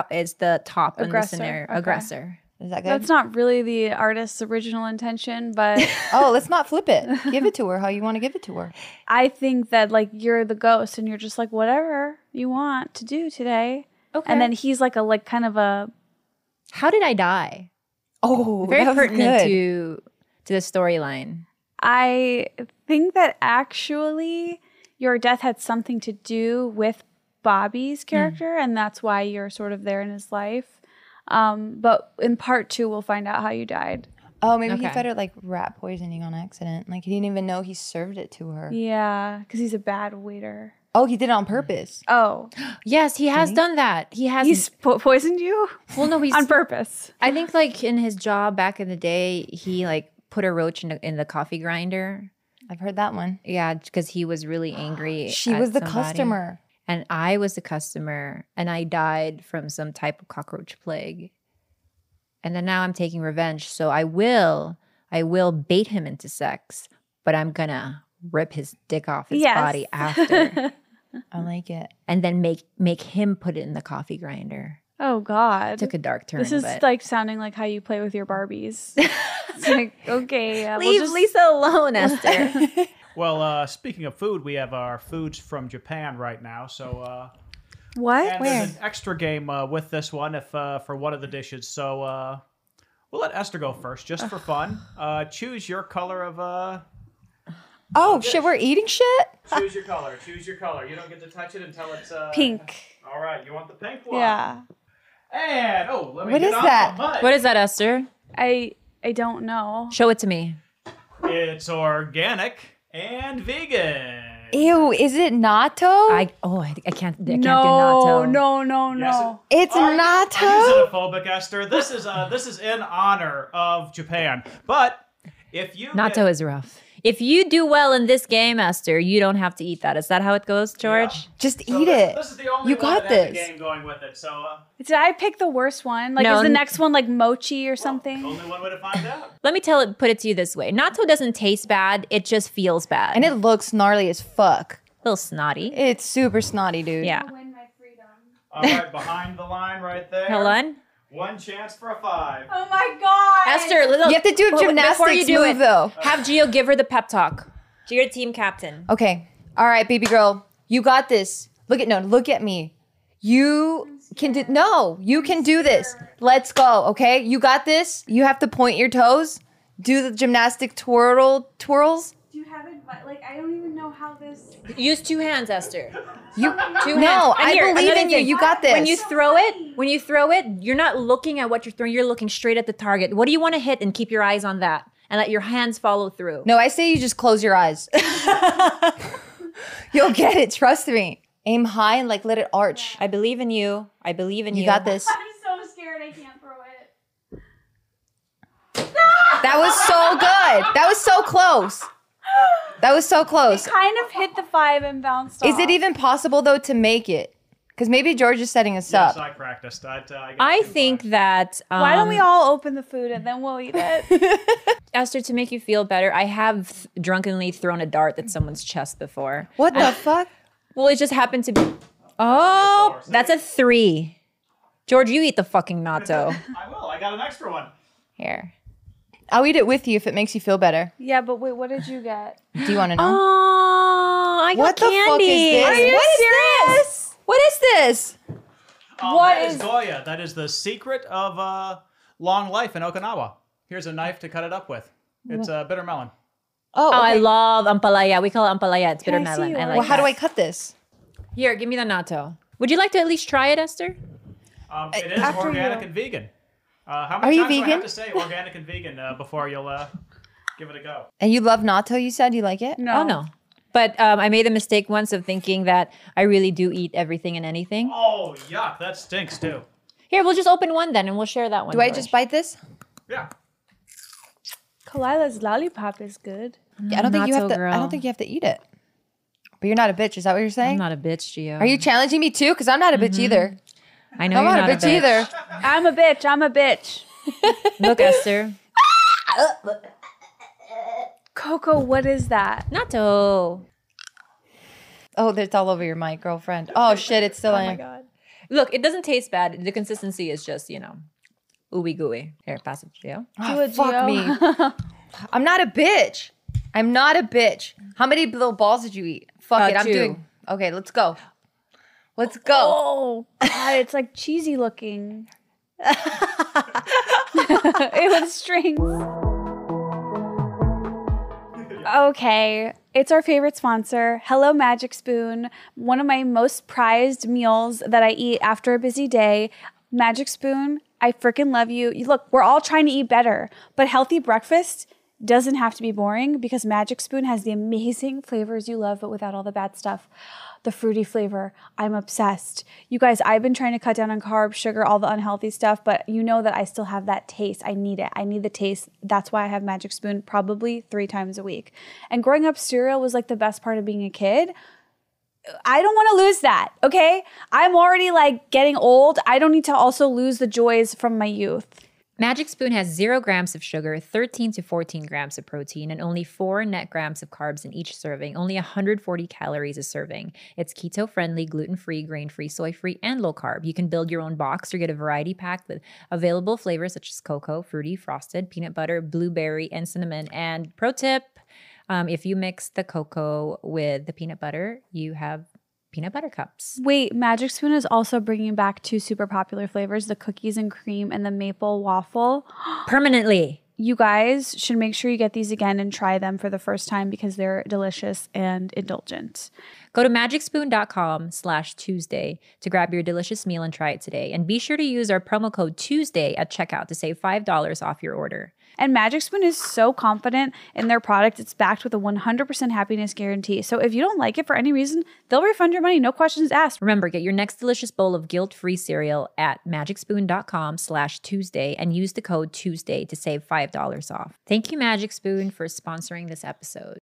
top in the Aggressor. scenario. Okay. Aggressor. Is that good? That's not really the artist's original intention, but Oh, let's not flip it. Give it to her how you want to give it to her. I think that like you're the ghost and you're just like whatever you want to do today. Okay. And then he's like kind of a How did I die? Oh, Very that was pertinent good. to the storyline. I think that actually your death had something to do with Bobby's character, and that's why you're sort of there in his life. But in part 2, we'll find out how you died. Oh, maybe he Okay. fed her like rat poisoning on accident. Like he didn't even know he served it to her. Yeah, because he's a bad waiter. Oh, he did it on purpose. Oh, Yes, he has done that. He has. he's poisoned you well, no, he's on purpose. I think like in his job back in the day, he like put a roach in the coffee grinder. I've heard that one. Yeah, because he was really angry. She at was the somebody. customer. And I was the customer, and I died from some type of cockroach plague. And then now I'm taking revenge. So I will bait him into sex, but I'm gonna rip his dick off his Yes. body after, I like it. and then make him put it in the coffee grinder. Oh God. Took a dark turn. This is but like sounding like how you play with your Barbies. It's like, okay, we'll leave just- Lisa alone, Esther. Well, speaking of food, we have our foods from Japan right now. So, What? and there's an extra game with this one if for one of the dishes. So, we'll let Esther go first, just for fun. Choose your color of. Oh shit, we're eating shit? Choose your color. Choose your color. You don't get to touch it until it's Pink. All right, you want the pink one? Yeah. And let me What get is on that? the HUD. What is that, Esther? I don't know. Show it to me. It's organic and vegan. Ew, is it natto? I can't do No, natto. no. Yes, It's Are you natto? xenophobic, Esther? This is in honor of Japan. But if you Natto is rough. If you do well in this game, Esther, you don't have to eat that. Is that how it goes, George? Just So eat it. This is the only You one got that has a this. game going with it. So Did I pick the worst one? Like, No, is the n- next one like mochi or something? only one way to find out. Let me put it to you this way. Natto doesn't taste bad. It just feels bad. And it looks gnarly as fuck. a little snotty. It's super snotty, dude. Yeah. All right, behind the line right there. Hold on. One chance for a 5. Oh my god! Esther, look. You have to do before gymnastics you do move, it, though. have Gio give her the pep talk. You're team captain. Okay. All right, baby girl. You got this. Look at me. You can do you can do this. Let's go, okay? You got this. You have to point your toes. Do the gymnastic twirls. Do you have it? Like, I don't even know how this. Use 2 hands, Esther. You Two No, hands. And I here, believe another in you. thing. You got this. When you throw it, you're not looking at what you're throwing. You're looking straight at the target. What do you want to hit and keep your eyes on that and let your hands follow through. No, I say you just close your eyes. You'll get it. Trust me. Aim high and like let it arch. I believe in you. I believe in you. You got this. I'm so scared I can't throw it. That was so good. That was so close. That was so close. Kind of hit the 5 and bounced off. Is it even possible though to make it? Because maybe George is setting us Yes, up. I practiced. got I 2 think 5s. that. Why don't we all open the food and then we'll eat it? Esther, to make you feel better, I have drunkenly thrown a dart at someone's chest before. What the fuck? Well, it just happened to be. Oh, that's a 3. George, you eat the fucking natto. I will. I got an extra one. Here. I'll eat it with you if it makes you feel better. Yeah, but wait, what did you get? Do you want to know? Oh, I got What the fuck candy. is this? Are you What is serious? this? What is this? What that is is- Goya? That is the secret of long life in Okinawa. Here's a knife to cut it up with. It's a bitter melon. Oh, Oh, I okay. love ampalaya. We call it ampalaya. It's bitter I see melon. yours? I like Well, how do that. I cut this? Here, give me the natto. Would you like to at least try it, Esther? It is After organic you. and vegan. How Are many you times do I vegan? have to say organic and vegan before you'll give it a go? And you love natto, you said? You like it? No. Oh, no. But I made the mistake once of thinking that I really do eat everything and anything. Oh, yuck. That stinks, too. Here, we'll just open one then and we'll share that one. Do I George. just bite this? Yeah. Kalila's lollipop is good. I don't think Not you have so, to. girl. I don't think you have to eat it. But you're not a bitch. Is that what you're saying? I'm not a bitch, Gio. Are you challenging me too? Because I'm not a bitch either. I know I'm you're not a bitch either. I'm a bitch. I'm a bitch. Look, Esther. Coco, what is that? Natto. Oh, it's all over your mic, girlfriend. Oh shit, it's still in. God. Look, it doesn't taste bad. The consistency is just, ooey gooey. Here, pass it to Gio. Oh, Do it, fuck Gio. me. I'm not a bitch. I'm not a bitch. How many little balls did you eat? Fuck it. I'm 2. doing. Okay, let's go. Let's go. Oh, God, it's like cheesy looking. It was strings. Okay, it's our favorite sponsor, Hello Magic Spoon. One of my most prized meals that I eat after a busy day. Magic Spoon, I freaking love you. Look, we're all trying to eat better, but healthy breakfast doesn't have to be boring because Magic Spoon has the amazing flavors you love, but without all the bad stuff. The fruity flavor, I'm obsessed. You guys, I've been trying to cut down on carbs, sugar, all the unhealthy stuff, but you know that I still have that taste. I need it. I need the taste. That's why I have Magic Spoon probably 3 times a week. And growing up, cereal was like the best part of being a kid. I don't want to lose that, okay? I'm already like getting old. I don't need to also lose the joys from my youth. Magic Spoon has 0 grams of sugar, 13 to 14 grams of protein, and only 4 net grams of carbs in each serving, only 140 calories a serving. It's keto-friendly, gluten-free, grain-free, soy-free, and low-carb. You can build your own box or get a variety pack with available flavors such as cocoa, fruity, frosted, peanut butter, blueberry, and cinnamon. And pro tip, if you mix the cocoa with the peanut butter, you have peanut butter cups. Wait, Magic Spoon is also bringing back 2 super popular flavors, the cookies and cream and the maple waffle. Permanently. You guys should make sure you get these again and try them for the first time because they're delicious and indulgent. Go to magicspoon.com/Tuesday to grab your delicious meal and try it today. And be sure to use our promo code Tuesday at checkout to save $5 off your order. And Magic Spoon is so confident in their product. It's backed with a 100% happiness guarantee. So if you don't like it for any reason, they'll refund your money. No questions asked. Remember, get your next delicious bowl of guilt-free cereal at magicspoon.com/Tuesday and use the code Tuesday to save $5 off. Thank you, Magic Spoon, for sponsoring this episode.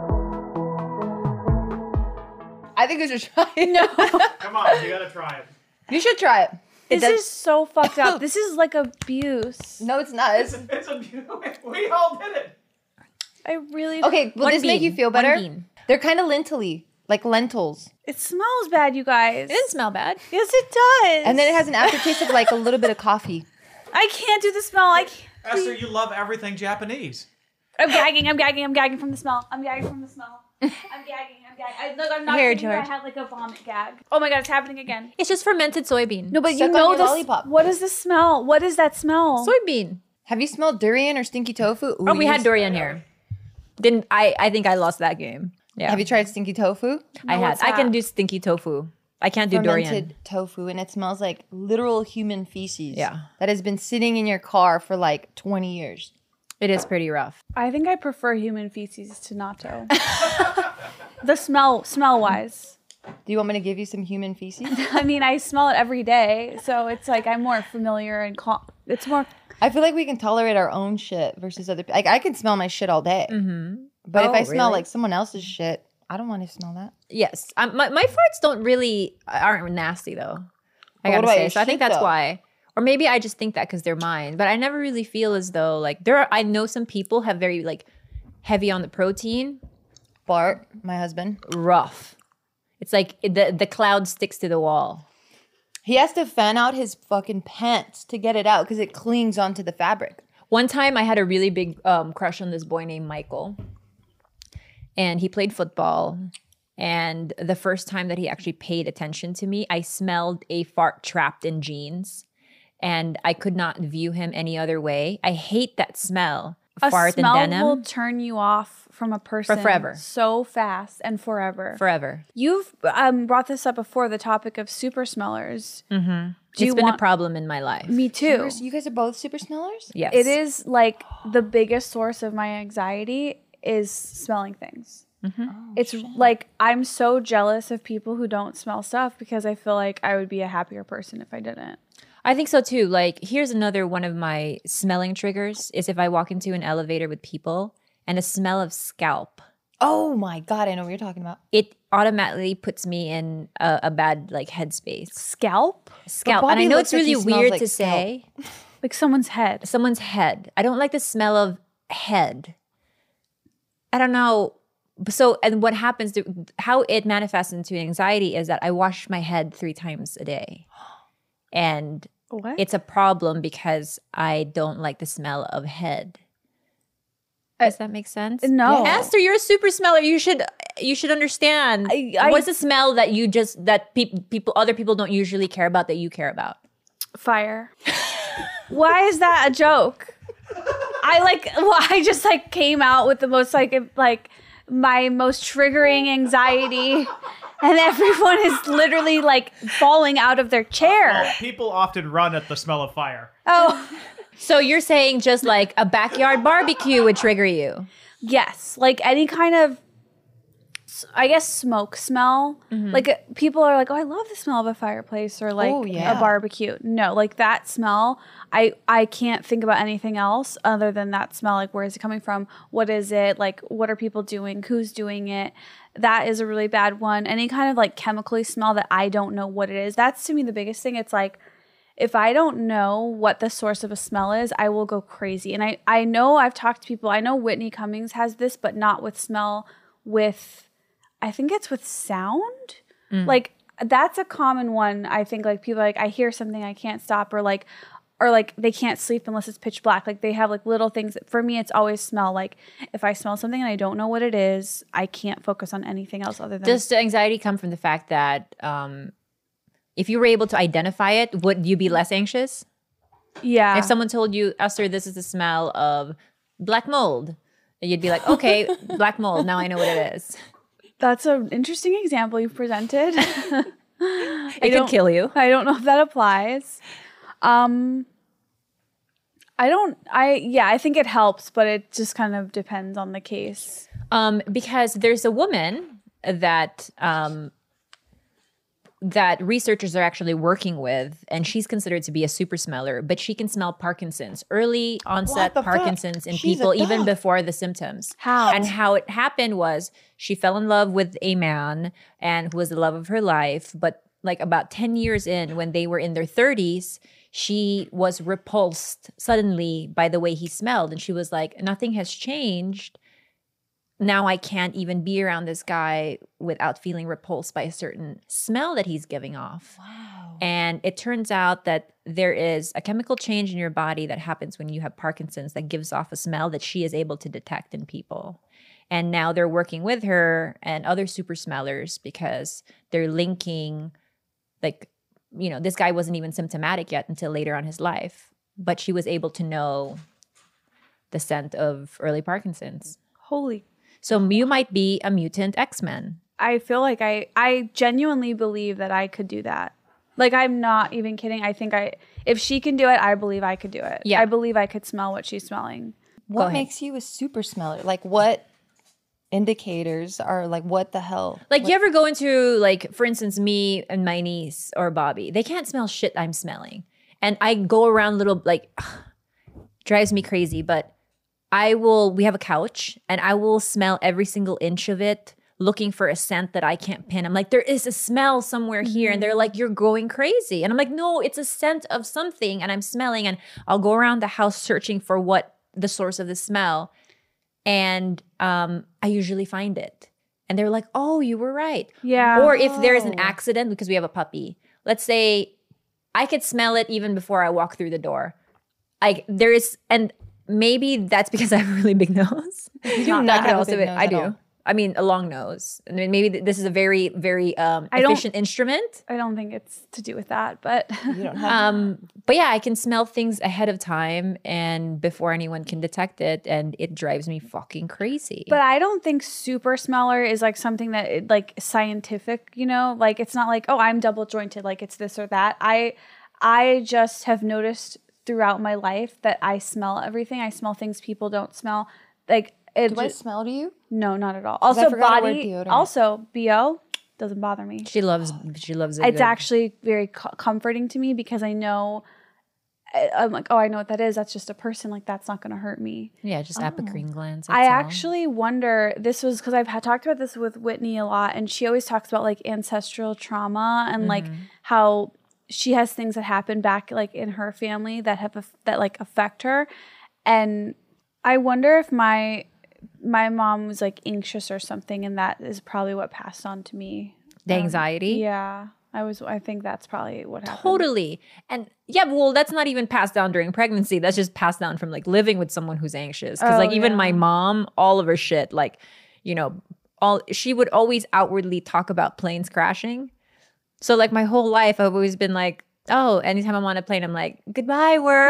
I think you should try it. No. Come on, you gotta try it. You should try it. This is so fucked up. This is like abuse. No, it's not. It's a we all did it. I really Okay, will this make you feel better? One bean. They're kind of lentily, like lentils. It smells bad, you guys. It didn't smell bad. Yes, it does. And then it has an aftertaste of like a little bit of coffee. I can't do the smell. I can't. Esther, you love everything Japanese. I'm gagging from the smell. I'm gagging. I'm gagging. I'm not Here, kidding you, I George. had like a vomit gag. Oh my god, it's happening again. It's just fermented soybean. No, but Suck you on know your this. lollipop. What is the smell? What is that smell? Soybean. Have you smelled durian or stinky tofu? Ooh, Oh, we had you- durian here. Didn't I think I lost that game. Yeah. Have you tried stinky tofu? I what's had. I can that? do stinky tofu. I can't do Fermented durian. tofu, and it smells like literal human feces. Yeah. That has been sitting in your car for like 20 years. It is pretty rough. I think I prefer human feces to natto. The smell wise. Do you want me to give you some human feces? I mean, I smell it every day, so it's like I'm more familiar and it's more. I feel like we can tolerate our own shit versus other people. Like I can smell my shit all day. Mm-hmm. But if Oh, I smell really? like someone else's shit, I don't want to smell that. Yes. My farts aren't nasty though. I But what gotta about say. your So I think shit, that's though? why. Or maybe I just think that because they're mine. But I never really feel as though like I know some people have very like heavy on the protein. Bart, my husband, Rough. It's like the cloud sticks to the wall. he has to fan out his fucking pants to get it out because it clings onto the fabric. One time I had a really big crush on this boy named Michael. And he played football. And the first time that he actually paid attention to me, I smelled a fart trapped in jeans. And I could not view him any other way. I hate that smell. A Fart smell and denim. will turn you off from a person forever. so fast and forever. Forever. You've brought this up before, the topic of super smellers. Mm-hmm. Do you It's been a want- problem in my life. Me too. You guys are both super smellers? Yes. It is like the biggest source of my anxiety is smelling things. It's like I'm so jealous of people who don't smell stuff because I feel like I would be a happier person if I didn't. I think so too. Like, here's another one of my smelling triggers is if I walk into an elevator with people and a smell of scalp. Oh my God, I know what you're talking about. It automatically puts me in a bad like headspace. Scalp? Scalp. Bobby And I know looks it's like he really smells weird like to scalp. say. Like someone's head. Someone's head. I don't like the smell of head. I don't know. So, and what happens, how it manifests into anxiety is that I wash my head 3 times a day. And What? it's a problem because I don't like the smell of head. Does that make sense? No. Esther, you're a super smeller. You should understand. I- What's the smell that you just other people don't usually care about that you care about? Fire. Why is that a joke? I just like came out with the most like my most triggering anxiety, and everyone is literally like falling out of their chair. People often run at the smell of fire. Oh, So you're saying just like a backyard barbecue would trigger you? yes, like any kind of, I guess, smoke smell. Like people are like, oh, I love the smell of a fireplace or like Oh, yeah. a barbecue. No, like that smell, I can't think about anything else other than that smell. Like, where is it coming from? What is it? Like, what are people doing? Who's doing it? That is a really bad one. Any kind of like chemically smell that I don't know what it is. That's to me the biggest thing. It's like, if I don't know what the source of a smell is, I will go crazy. And I know I've talked to people. I know Whitney Cummings has this, but not with smell, I think it's with sound. Like, that's a common one. I think like people like, I hear something, I can't stop, or like they can't sleep unless it's pitch black. Like they have like little things that, for me, it's always smell. Like if I smell something and I don't know what it is, I can't focus on anything else other than Does the anxiety come from the fact that if you were able to identify it, would you be less anxious? yeah. If someone told you, Esther, this is the smell of black mold, you'd be like, okay, black mold, now I know what it is. That's an interesting example you've presented. It could kill you. I don't know if that applies. I think it helps, but it just kind of depends on the case. Because there's a woman that that researchers are actually working with, and she's considered to be a super smeller, but she can smell Parkinson's, early onset Parkinson's in people even before the symptoms. How? And how it happened was she fell in love with a man and who was the love of her life, but like about 10 years in, when they were in their 30s, she was repulsed suddenly by the way he smelled. And she was like, nothing has changed. Now I can't even be around this guy without feeling repulsed by a certain smell that he's giving off. Wow. And it turns out that there is a chemical change in your body that happens when you have Parkinson's that gives off a smell that she is able to detect in people. And now they're working with her and other super smellers because they're linking, like, you know, this guy wasn't even symptomatic yet until later on his life, but she was able to know the scent of early Parkinson's. Holy. So you might be a mutant X-Men. I feel like I genuinely believe that I could do that. Like, I'm not even kidding. I think if she can do it, I believe I could do it. Yeah. I believe I could smell what she's smelling. What ahead. makes you a super smeller? Like, what indicators are like, what the hell? Like, you ever go into, like, for instance, me and my niece or Bobby, they can't smell shit I'm smelling. And I go around little, like, drives me crazy, but we have a couch and I will smell every single inch of it looking for a scent that I can't pin. I'm like, there is a smell somewhere here. And they're like, you're going crazy. And I'm like, no, it's a scent of something. And I'm smelling, and I'll go around the house searching for what the source of the smell. And I usually find it. And they're like, oh, you were right. Yeah. Or if there is an accident, because we have a puppy, let's say I could smell it even before I walk through the door. Like, there is, and maybe that's because I have a really big nose. You do not have a big nose I at do. all. I mean, a long nose. I mean, maybe this is a very, very efficient instrument. I don't think it's to do with that, but You don't have But yeah, I can smell things ahead of time and before anyone can detect it, and it drives me fucking crazy. But I don't think super smeller is like something that like scientific, you know, like it's not like, oh, I'm double jointed, like it's this or that. I just have noticed throughout my life that I smell everything. I smell things people don't smell. Like, Do I smell to you? no, not at all. I Also, forgot to wear body, deodorant. also BO doesn't bother me. she loves it. It's actually very comforting to me because I know, I'm like, oh, I know what that is. That's just a person. Like, that's not going to hurt me. yeah, just apocrine glands. I that's all. actually wonder, this was because I've talked about this with Whitney a lot, and she always talks about like ancestral trauma and like how she has things that happen back like in her family that like affect her. And I wonder if my mom was like anxious or something, and that is probably what passed on to me. the anxiety. Yeah. I think that's probably what happened. Totally. And yeah, well, that's not even passed down during pregnancy. That's just passed down from like living with someone who's anxious. Because like even my mom, all of her shit, like, you know, she would always outwardly talk about planes crashing. So like my whole life, I've always been like, oh, anytime I'm on a plane, I'm like, goodbye, world.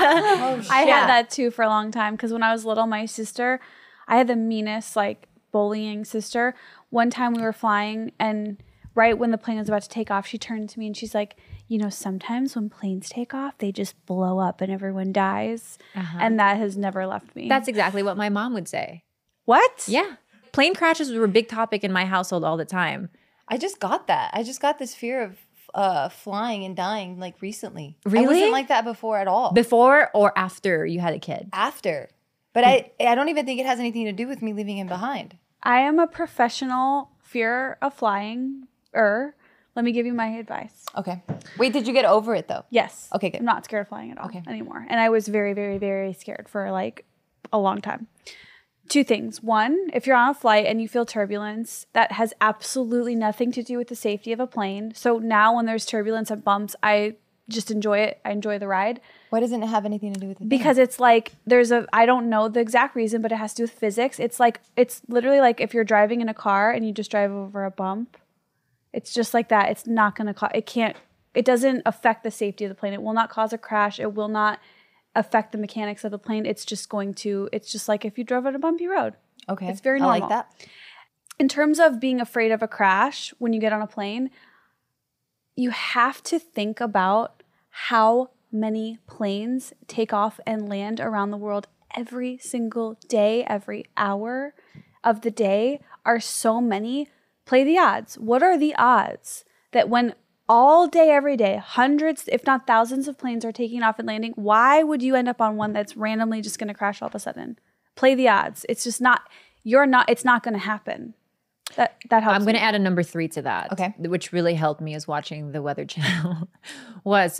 I had that too for a long time because when I was little, my sister, I had the meanest like bullying sister. One time we were flying, and right when the plane was about to take off, she turned to me and she's like, you know, sometimes when planes take off, they just blow up and everyone dies. And that has never left me. That's exactly what my mom would say. what? Yeah. Plane crashes were a big topic in my household all the time. I just got that. I just got this fear of flying and dying like recently. Really? I wasn't like that before at all. Before or after you had a kid? After. But I don't even think it has anything to do with me leaving him behind. I am a professional fear of flying. Let me give you my advice. Okay. Wait, did you get over it though? Yes. Okay, good. I'm not scared of flying at all Okay. anymore. And I was very, very, very scared for like a long time. Two things. One, if you're on a flight and you feel turbulence, that has absolutely nothing to do with the safety of a plane. So now when there's turbulence and bumps, I just enjoy it. I enjoy the ride. Why doesn't it have anything to do with it? Because it's like I don't know the exact reason, but it has to do with physics. It's literally like if you're driving in a car and you just drive over a bump, it's just like that. It's not going to it doesn't affect the safety of the plane. It will not cause a crash. It will not affect the mechanics of the plane. It's just like if you drove on a bumpy road. Okay. It's very I normal. like that. In terms of being afraid of a crash when you get on a plane, you have to think about how many planes take off and land around the world every single day, every hour of the day are so many. Play the odds. What are the odds that when all day, every day, hundreds, if not thousands of planes are taking off and landing, why would you end up on one that's randomly just going to crash all of a sudden? Play the odds. It's just not, it's not going to happen. That helps. I'm going to add a number 3 to that. Okay. Which really helped me as watching the Weather Channel was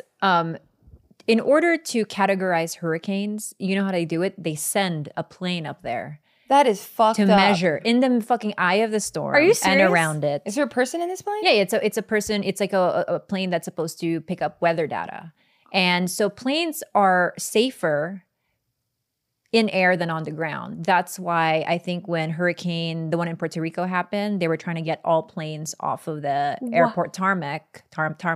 in order to categorize hurricanes, you know how they do it? They send a plane up there That is fucked to up. measure in the fucking eye of the storm. Are you and serious? around it. Is there a person in this plane? Yeah, it's a person. It's like a plane that's supposed to pick up weather data. And so planes are safer in air than on the ground. That's why I think when the one in Puerto Rico happened, they were trying to get all planes off of the airport tarmac,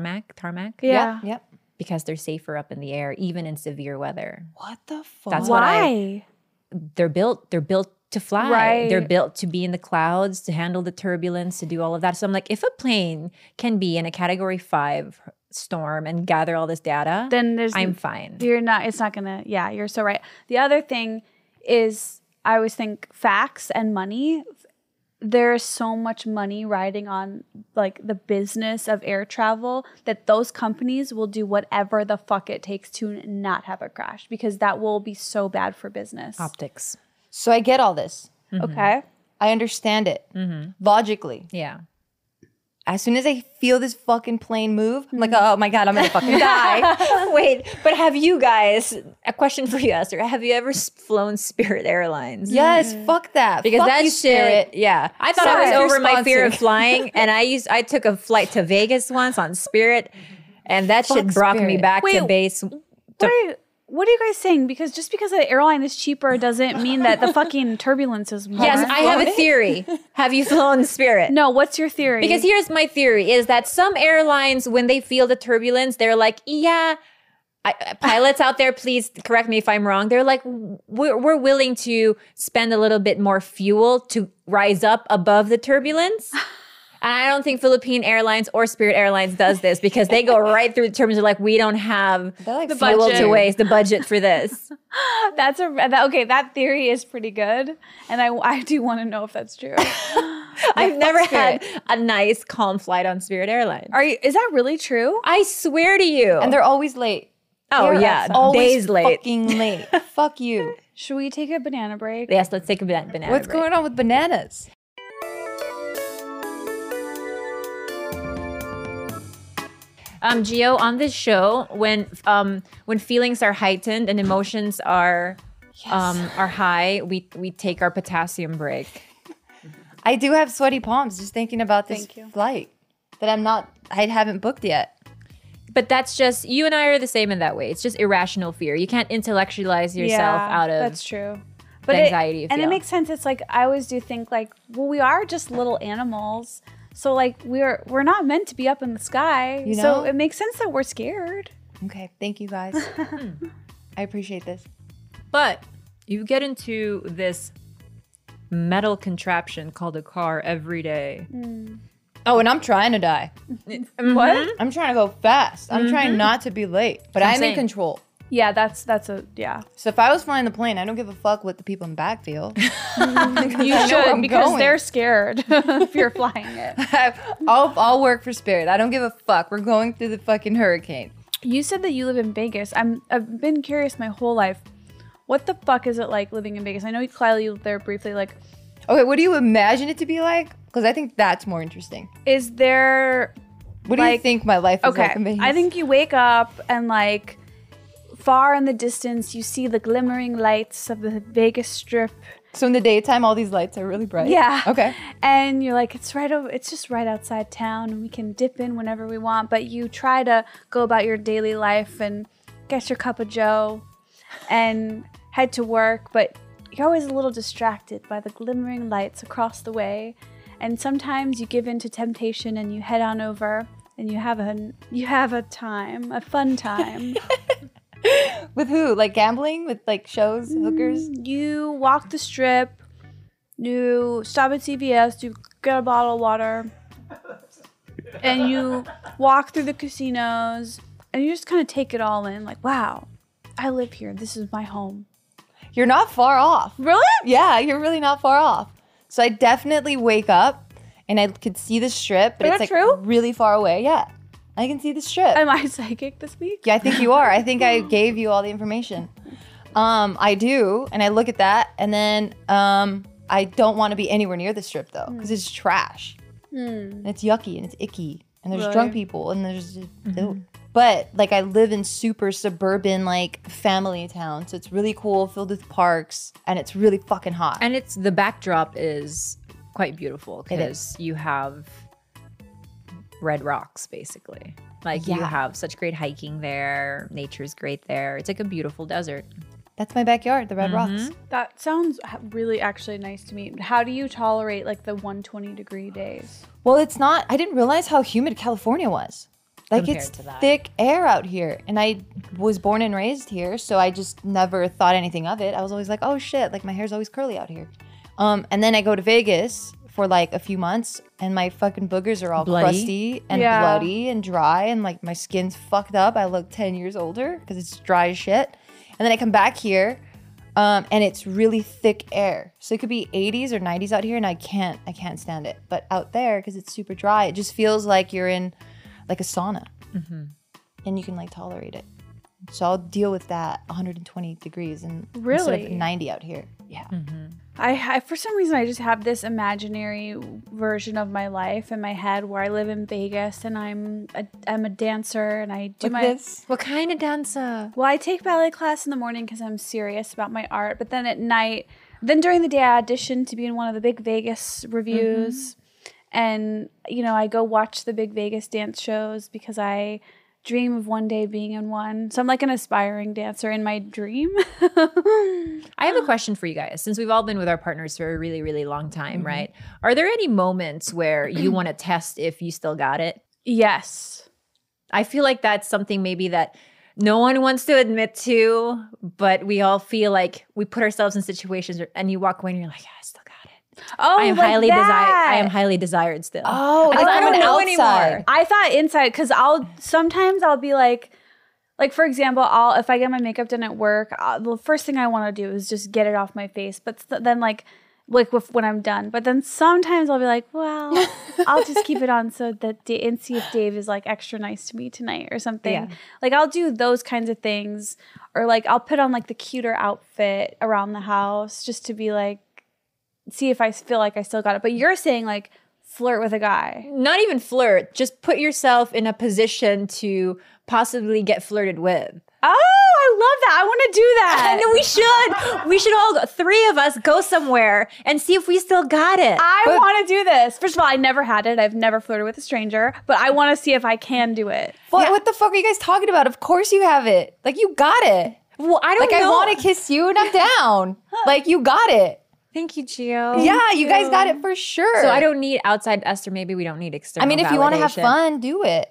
Yeah. Yep. because they're safer up in the air, even in severe weather. What the fuck? That's what Why? They're built to fly. Right. They're built to be in the clouds, to handle the turbulence, to do all of that. So I'm like, if a plane can be in a category 5 storm and gather all this data, Then I'm fine. it's not gonna, yeah, you're so right. The other thing is, I always think facts and money. There's so much money riding on like the business of air travel that those companies will do whatever the fuck it takes to not have a crash, because that will be so bad for business. Optics. So I get all this. Okay. I understand it logically. Yeah. As soon as I feel this fucking plane move, I'm like, oh my God, I'm gonna fucking die. Wait, but have you guys, a question for you, Esther, have you ever flown Spirit Airlines? Yes, fuck that. Because fuck that you, shit, Spirit. yeah. I thought Sorry, I was you're over my fear of sponsoring. flying, and I took a flight to Vegas once on Spirit, and that shit Fuck brought me Spirit. back to Wait, base. What are you guys saying? Because just because an airline is cheaper doesn't mean that the fucking turbulence is more. Yes, I have a theory. Have you flown Spirit? No, what's your theory? Because here's my theory, is that some airlines, when they feel the turbulence, they're like, yeah, pilots out there, please correct me if I'm wrong. They're like, we're willing to spend a little bit more fuel to rise up above the turbulence. And I don't think Philippine Airlines or Spirit Airlines does this, because they go right through the turbulence. They're like, we don't have They're like the fuel budget. to waste, the budget for this. okay. That theory is pretty good, and I do want to know if that's true. I've never had a nice, calm flight on Spirit Airlines. Is that really true? I swear to you. And they're always late. oh, They're yeah, always days late. fucking late. Fuck you. Should we take a banana break? Yes, let's take a banana What's break. going on with bananas? Gio, on this show, when feelings are heightened and emotions are high, we take our potassium break. I do have sweaty palms just thinking about this Thank you. flight that I haven't booked yet. But that's just, you and I are the same in that way. It's just irrational fear. You can't intellectualize yourself out of that's true. the anxiety you and it feel. makes sense. It's like I always do think like, well, we are just little animals, so like we're not meant to be up in the sky. You know? So it makes sense that we're scared. Okay, thank you guys. I appreciate this. But you get into this metal contraption called a car every day. Oh, and I'm trying to die. What? I'm trying to go fast. I'm trying not to be late, but I'm I'm in saying. control. Yeah, that's yeah. So if I was flying the plane, I don't give a fuck what the people in the back feel. You I know where should, I'm because going. they're scared if you're flying it. I'll work for Spirit. I don't give a fuck. We're going through the fucking hurricane. You said that you live in Vegas. I've been curious my whole life. What the fuck is it like living in Vegas? I know Kyle, you lived there briefly. Like, Okay, what do you imagine it to be like? Because I think that's more interesting. is there What do you Like- think my life is okay? like in Vegas? I think you wake up and like far in the distance you see the glimmering lights of the Vegas Strip. so in the daytime, all these lights are really bright. Yeah. Okay. And you're like, it's just right outside town, and we can dip in whenever we want. But you try to go about your daily life and get your cup of joe and head to work, but you're always a little distracted by the glimmering lights across the way. And sometimes you give in to temptation and you head on over and you have a fun time. With who? Like gambling? With like shows, hookers? You walk the strip, you stop at CVS, you get a bottle of water, and you walk through the casinos And you just kind of take it all in, like, wow, I live here. This is my home. You're not far off. Really? Yeah, you're really not far off. So I definitely wake up and I could see the strip, but Is it's that like true? really far away. Yeah, I can see the strip. Am I psychic this week? Yeah, I think you are. I think I gave you all the information. I do, and I look at that, and then I don't want to be anywhere near the strip though, because it's trash. And it's yucky and it's icky, and there's Really? drunk people, and there's. Ew. But like I live in super suburban like family town, so it's really cool, filled with parks, and it's really fucking hot. And it's the backdrop is quite beautiful It because you have red rocks basically. Like you Yeah. have such great hiking there. Nature's great there. It's like a beautiful desert. That's my backyard, the Red Rocks. That sounds really actually nice to me. How do you tolerate like the 120-degree days? Well, it's not. I didn't realize how humid California was. Like Compared it's to that. thick air out here, and I was born and raised here, so I just never thought anything of it. I was always like, oh shit, like my hair's always curly out here. And then I go to Vegas for like a few months, and my fucking boogers are all Bloody? crusty and Yeah. bloody and dry, and like my skin's fucked up. I look 10 years older because it's dry as shit. And then I come back here, and it's really thick air. So it could be 80s or 90s out here, and I can't stand it. But out there, because it's super dry, it just feels like you're in like a sauna, and you can like tolerate it. So I'll deal with that 120 degrees and instead Really? of 90 out here. Yeah. I for some reason I just have this imaginary version of my life in my head where I live in Vegas and I'm a dancer and I do Like my this. What kind of dancer? Well, I take ballet class in the morning because I'm serious about my art, but then at night, then during the day I audition to be in one of the big Vegas reviews. And, you know, I go watch the big Vegas dance shows because I dream of one day being in one. So I'm like an aspiring dancer in my dream. I have a question for you guys. Since we've all been with our partners for a really, really long time, right? Are there any moments where you want to test if you still got it? Yes. I feel like that's something maybe that no one wants to admit to, but we all feel like we put ourselves in situations and you walk away and you're like, yeah, I still got it. Oh, I am like highly that. desired. I am highly desired still. Oh, Because I from don't an know outside. anymore. I thought inside because sometimes I'll be like for example, if I get my makeup done at work, the first thing I want to do is just get it off my face. But then like when I'm done. But then sometimes I'll be like, well, I'll just keep it on so that and see if Dave is like extra nice to me tonight or something. Yeah. Like I'll do those kinds of things, or like I'll put on like the cuter outfit around the house just to be like, see if I feel like I still got it. But you're saying like flirt with a guy. Not even flirt. Just put yourself in a position to possibly get flirted with. Oh, I love that. I want to do that. And we should. We should all, three of us, go somewhere and see if we still got it. I want to do this. First of all, I never had it. I've never flirted with a stranger, but I want to see if I can do it. What the fuck are you guys talking about? Of course you have it. Like you got it. Well, I don't Like know. I want to kiss you and I'm down. Like you got it. Thank you, Gio. Yeah, you guys got it for sure. So I don't need outside Esther. Maybe we don't need external. I mean, if you want to have validation. fun, do it.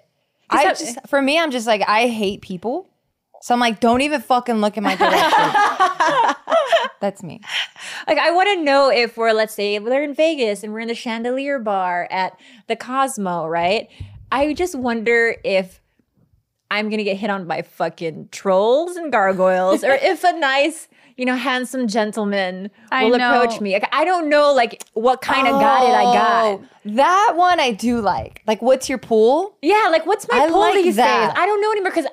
For me, I'm just like, I hate people. So I'm like, don't even fucking look in my direction. That's me. Like, I want to know if let's say we're in Vegas and we're in the Chandelier Bar at the Cosmo, right? I just wonder if I'm going to get hit on by fucking trolls and gargoyles or if a nice, handsome gentleman will approach me. Like, I don't know, like, what kind of got it I got. That one I do like. Like, what's your pool? Yeah, like, what's my I pull like these that. days? I don't know anymore because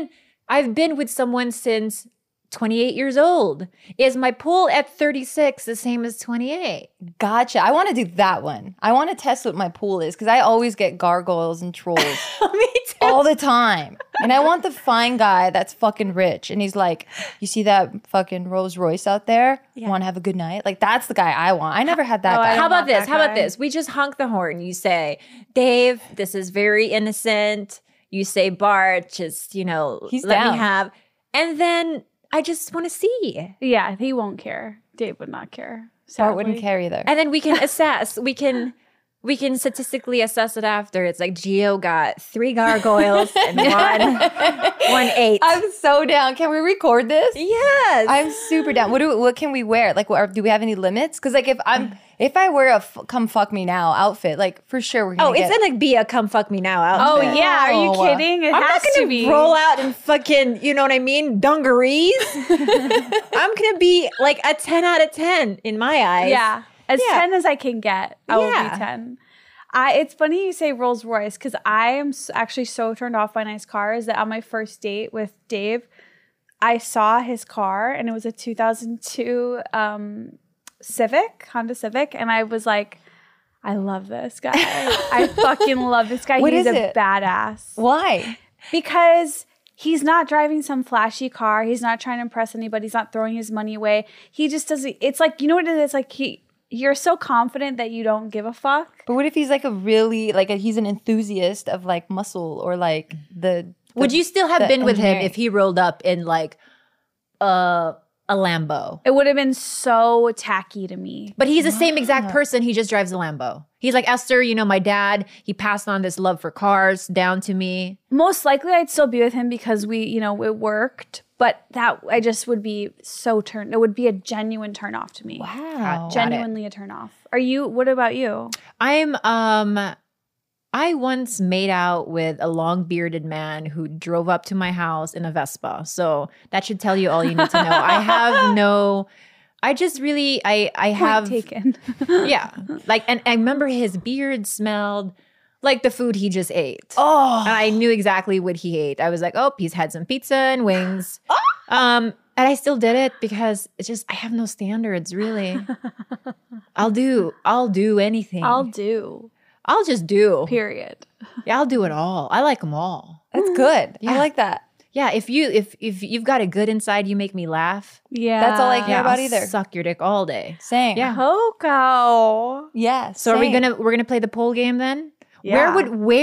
I've been with someone since 28 years old. Is my pull at 36 the same as 28? Gotcha. I want to do that one. I want to test what my pool is because I always get gargoyles and trolls Me too. all the time. And I want the fine guy that's fucking rich. And he's like, you see that fucking Rolls Royce out there? Want to have a good night? Like, that's the guy I want. I never had that guy. How about want this? that How about guy. this? We just honk the horn. You say, Dave, this is very innocent. You say, Bart, just, He's let down. me have. And then I just want to see. Yeah, he won't care. Dave would not care. Bart wouldn't sadly. care either. And then we can assess. We can We can statistically assess it after. It's like Gio got 3 gargoyles and one 8. I'm so down. Can we record this? Yes. I'm super down. What can we wear? Like, do we have any limits? Because like if I wear a come fuck me now outfit, like for sure we're gonna. It's gonna be a come fuck me now outfit. Oh yeah, are you No. kidding? It I'm has not to gonna be. roll out in fucking, you know what I mean, dungarees. I'm gonna be like a 10 out of 10 in my eyes. Yeah, as Yeah. 10 as I can get. I will Yeah. be 10. It's funny you say Rolls Royce because I am actually so turned off by nice cars that on my first date with Dave, I saw his car and it was a 2002 Honda Civic, and I was like, I love this guy. I fucking love this guy. What He's is a it? badass. Why? Because he's not driving some flashy car. He's not trying to impress anybody. He's not throwing his money away. He just doesn't. It's like, you know what it is? Like you're so confident that you don't give a fuck. But what if he's like he's an enthusiast of like muscle or like the Would you still have the been with him engineering. if he rolled up in like a Lambo? It would have been so tacky to me. But he's the same exact person. He just drives a Lambo. He's like, Esther, you know, my dad, he passed on this love for cars down to me. Most likely I'd still be with him because it worked. But that I just would be it would be a genuine turn off to me. wow. Genuinely a turn off. What about you? I once made out with a long bearded man who drove up to my house in a Vespa. So that should tell you all you need to know. I have Taken. yeah. Like, and I remember his beard smelled like the food he just ate. Oh, And I knew exactly what he ate. I was like, oh, he's had some pizza and wings. And I still did it because it's just, I have no standards, really. I'll do anything. I'll just do. Period. Yeah, I'll do it all. I like them all. that's good. Yeah. I like that. Yeah, if you've got a good inside, you make me laugh. Yeah. That's all I care Yeah, about I'll either. suck your dick all day. Same. Yeah. Coco. Yeah. So same. we're gonna play the poll game then? Yeah.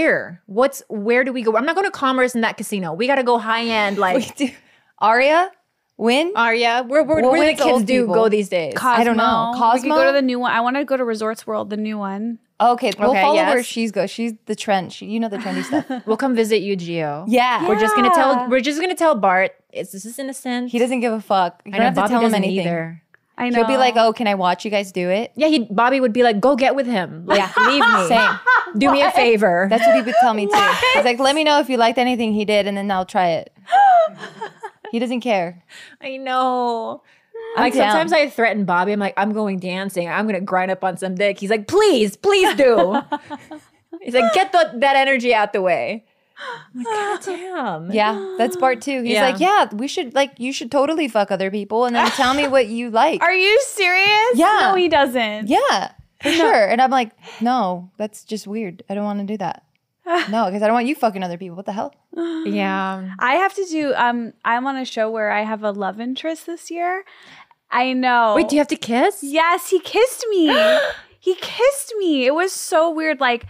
Where do we go? I'm not going to Commerce in that casino. We got to go high end, like We do. Aria, win. Aria. Where What the wins kids old do people? go these days? I don't know. We Cosmo? could go to the new one. I want to go to Resorts World, the new one. Okay, we'll Okay, follow yes. where she's go. She's the trend. You know the trendy stuff. We'll come visit you, Gio. Yeah. We're just gonna tell Bart. This is innocent. He doesn't give a fuck. You I don't know have to Bobby tell him doesn't anything. either. I know. He'll be like, "Oh, can I watch you guys do it?" Yeah, Bobby would be like, go get with him. Like, leave me. Same. Do me a favor. That's what he would tell me too. He's like, "Let me know if you liked anything he did, and then I'll try it." He doesn't care. I know. I'm Like down. sometimes I threaten Bobby. I'm like, I'm going dancing. I'm gonna grind up on some dick. He's like, please do. He's like, get that energy out the way. I'm like, God damn. Yeah, that's Bart too. He's Yeah. like, "Yeah, you should totally fuck other people, and then tell me what you like." Are you serious? Yeah. No, he doesn't. Yeah, for sure. And I'm like, "No, that's just weird. I don't want to do that." No, because I don't want you fucking other people. What the hell? Yeah. I have to do. I'm on a show where I have a love interest this year. I know. Wait, do you have to kiss? Yes, he kissed me. He kissed me. It was so weird. Like,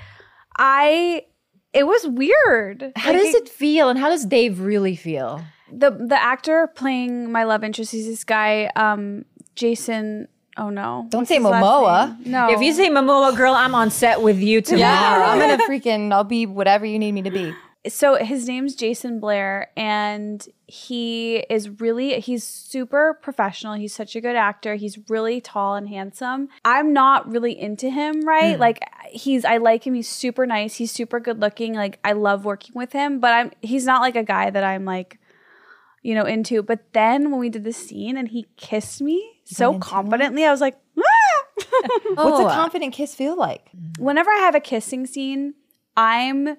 it was weird. How does it feel? And how does Dave really feel? The actor playing my love interest, he's this guy, Jason. Oh no! Don't What's say his last Momoa. name? No. If you say Momoa, girl, I'm on set with you tomorrow. Yeah, I'm gonna I'll be whatever you need me to be. So his name's Jason Blair, and he's super professional. He's such a good actor. He's really tall and handsome. I'm not really into him, right? Like I like him. He's super nice. He's super good looking. Like I love working with him, but he's not like a guy that I'm like, into. But then when we did the scene and he kissed me so confidently, I was like, ah! What's a confident kiss feel like? Whenever I have a kissing scene, I'm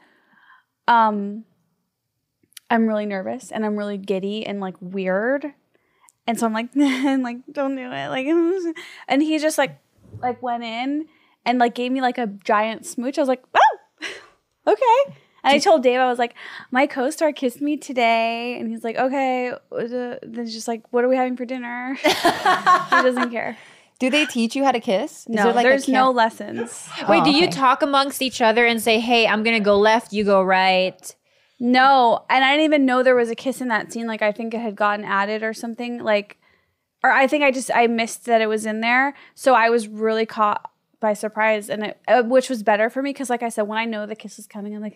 really nervous and I'm really giddy and like weird. And so I'm like, don't do it. Like, and he just like went in and like gave me like a giant smooch. I was like, oh, okay. And I told Dave, I was like, my co-star kissed me today. And he's like, okay. Then just like, what are we having for dinner? He doesn't care. Do they teach you how to kiss? Is No, there, like, there's no camp- lessons. Wait, do you okay. talk amongst each other and say, hey, I'm going to go left, you go right? No, and I didn't even know there was a kiss in that scene. Like, I think it had gotten added or something. Like, or I think I missed that it was in there. So I was really caught by surprise, and it which was better for me because, like I said, when I know the kiss is coming, I'm like,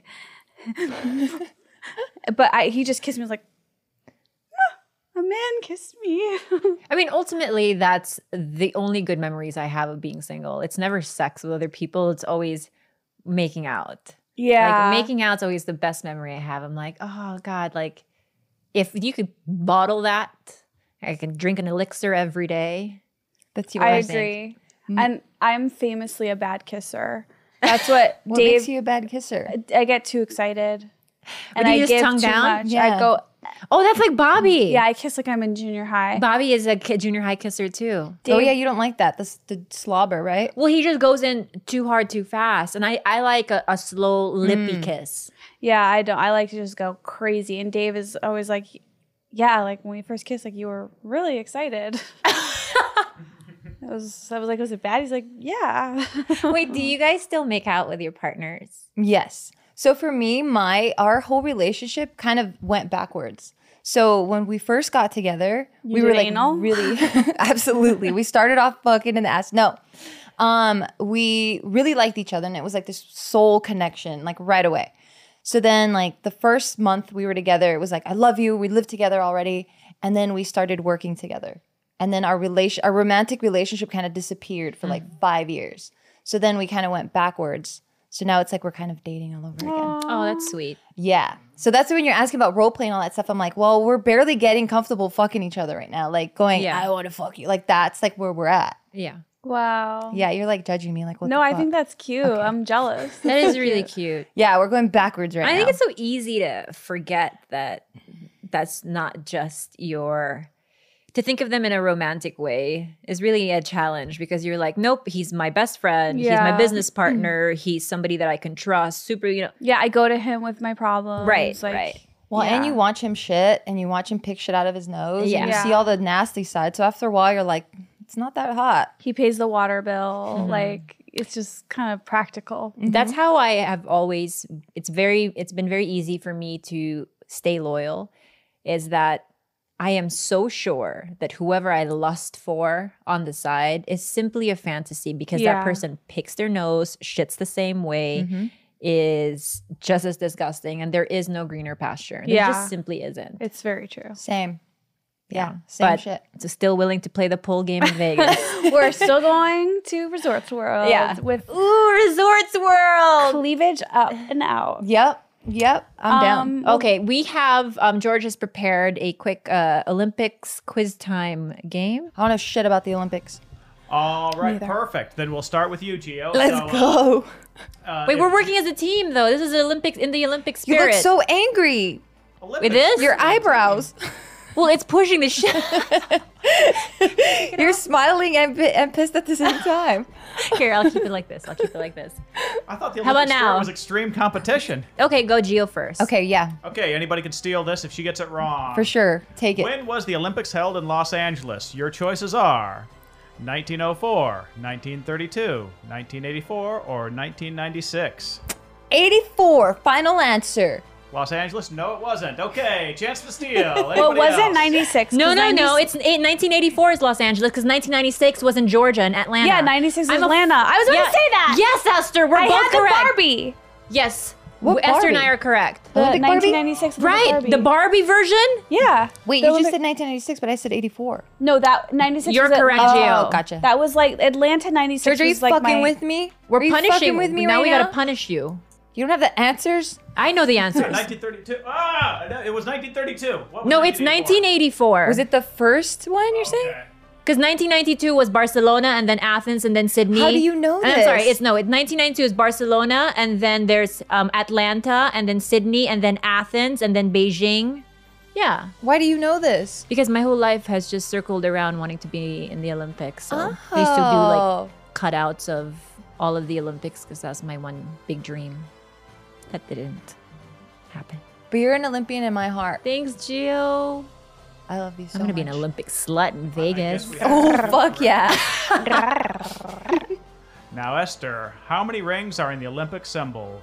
but he just kissed me. I was like, a man kissed me. I mean, ultimately, that's the only good memories I have of being single. It's never sex with other people. It's always making out. Yeah, Like making out's always the best memory I have. I'm like, oh God, like if you could bottle that, I can drink an elixir every day. That's your I I think. agree. And I'm famously a bad kisser. That's what What Dave. makes you a bad kisser? I get too excited, do you I just give tongue too down? much. Yeah. I go. Oh, that's like Bobby. Yeah, I kiss like I'm in junior high. Bobby is a junior high kisser too. Oh yeah, you don't like that. The slobber, right? Well, he just goes in too hard, too fast. And I like a slow, lippy kiss. Yeah, I don't. I like to just go crazy. And Dave is always like, yeah, like when we first kissed, like you were really excited. I was like, was it bad? He's like, yeah. Wait, do you guys still make out with your partners? Yes. So for me, our whole relationship kind of went backwards. So when we first got together, we did were like anal? really absolutely. We started off fucking in the ass. No. We really liked each other and it was like this soul connection, like right away. So then like the first month we were together, it was like, I love you. We lived together already. And then we started working together. And then our romantic relationship kind of disappeared for like 5 years. So then we kind of went backwards. So now it's like we're kind of dating all over again. Oh, that's sweet. Yeah. So that's when you're asking about role play and all that stuff. I'm like, well, we're barely getting comfortable fucking each other right now. Like going, Yeah. I want to fuck you. Like that's like where we're at. Yeah. Wow. Yeah, you're like judging me. Like, what No, the I fuck? think that's cute. I'm jealous. That is really cute. Yeah, we're going backwards right I now. think it's so easy to forget that that's not just to think of them in a romantic way is really a challenge because you're like, nope, he's my best friend. He's my Yeah. business partner. He's somebody that I can trust. Super, Yeah, I go to him with my problems. Right, like, right. Well, and yeah. you watch him shit and you watch him pick shit out of his nose. Yeah. And you Yeah. see all the nasty side. So after a while, you're like, it's not that hot. He pays the water bill. Like it's just kind of practical. That's how I have always, it's been very easy for me to stay loyal is that I am so sure that whoever I lust for on the side is simply a fantasy because Yeah. that person picks their nose, shits the same way, is just as disgusting, and there is no greener pasture. There Yeah. just simply isn't. It's very true. Same. Yeah, same But shit. it's still willing to play the pool game in Vegas. We're still going to Resorts World. Yeah. With Ooh, Resorts World. cleavage up and out. Yep. I'm down. Okay, we have George has prepared a quick Olympics quiz time game. I don't know shit about the Olympics. All right, perfect. Then we'll start with you, Gio. Let's go. Wait, we're working as a team though. This is Olympics in the Olympic You spirit. look so angry. Olympics. It is? Your eyebrows. Well, it's pushing the shit. You're smiling and pissed at the same time. Here, I'll keep it like this. I thought the How about Olympic spirit now? was extreme competition. Okay, go Gio first. Okay, yeah, Okay, anybody can steal this if she gets it wrong. for sure. Take it. When was the Olympics held in Los Angeles? Your choices are 1904, 1932, 1984, or 1996. 84. Final answer. Los Angeles? No, it wasn't. Okay, chance to steal. Well, it Anybody wasn't else? 96. No, 'cause no, 90 no. It's 1984 is Los Angeles because 1996 was in Georgia and Atlanta. Yeah, 96 is I'm a- Atlanta. I was going to say that. Yes, Esther, we're I both had the correct. Barbie. Yes. What Esther and I Barbie? are correct. The Olympic Barbie? 1996 was Right, the Barbie version? Yeah. Wait, The you just Olympic- said 1996, but I said 84. No, that 96 You're was correct, Oh, Gio. gotcha. That was like Atlanta 96 George, are you was like fucking my, with me? We're Are you punishing fucking with me now. right We now? gotta punish you. You don't have the answers? I know the answers. 1932. Ah, no, it was 1932. What was No, it's 1984. Was it the first one you're saying? Okay. Because 1992 was Barcelona and then Athens and then Sydney. How do you know And I'm sorry, this? it's 1992 is Barcelona and then there's Atlanta and then Sydney and then Athens and then Beijing. Yeah, Why do you know this? because my whole life has just circled around wanting to be in the Olympics. So I used to do like cutouts of all of the Olympics because that's my one big dream. That didn't happen. But you're an Olympian in my heart. Thanks, Gio. I love you so I'm gonna be an much. Olympic slut in I Vegas. guess we have- Oh, fuck yeah. Now, Esther, how many rings are in the Olympic symbol?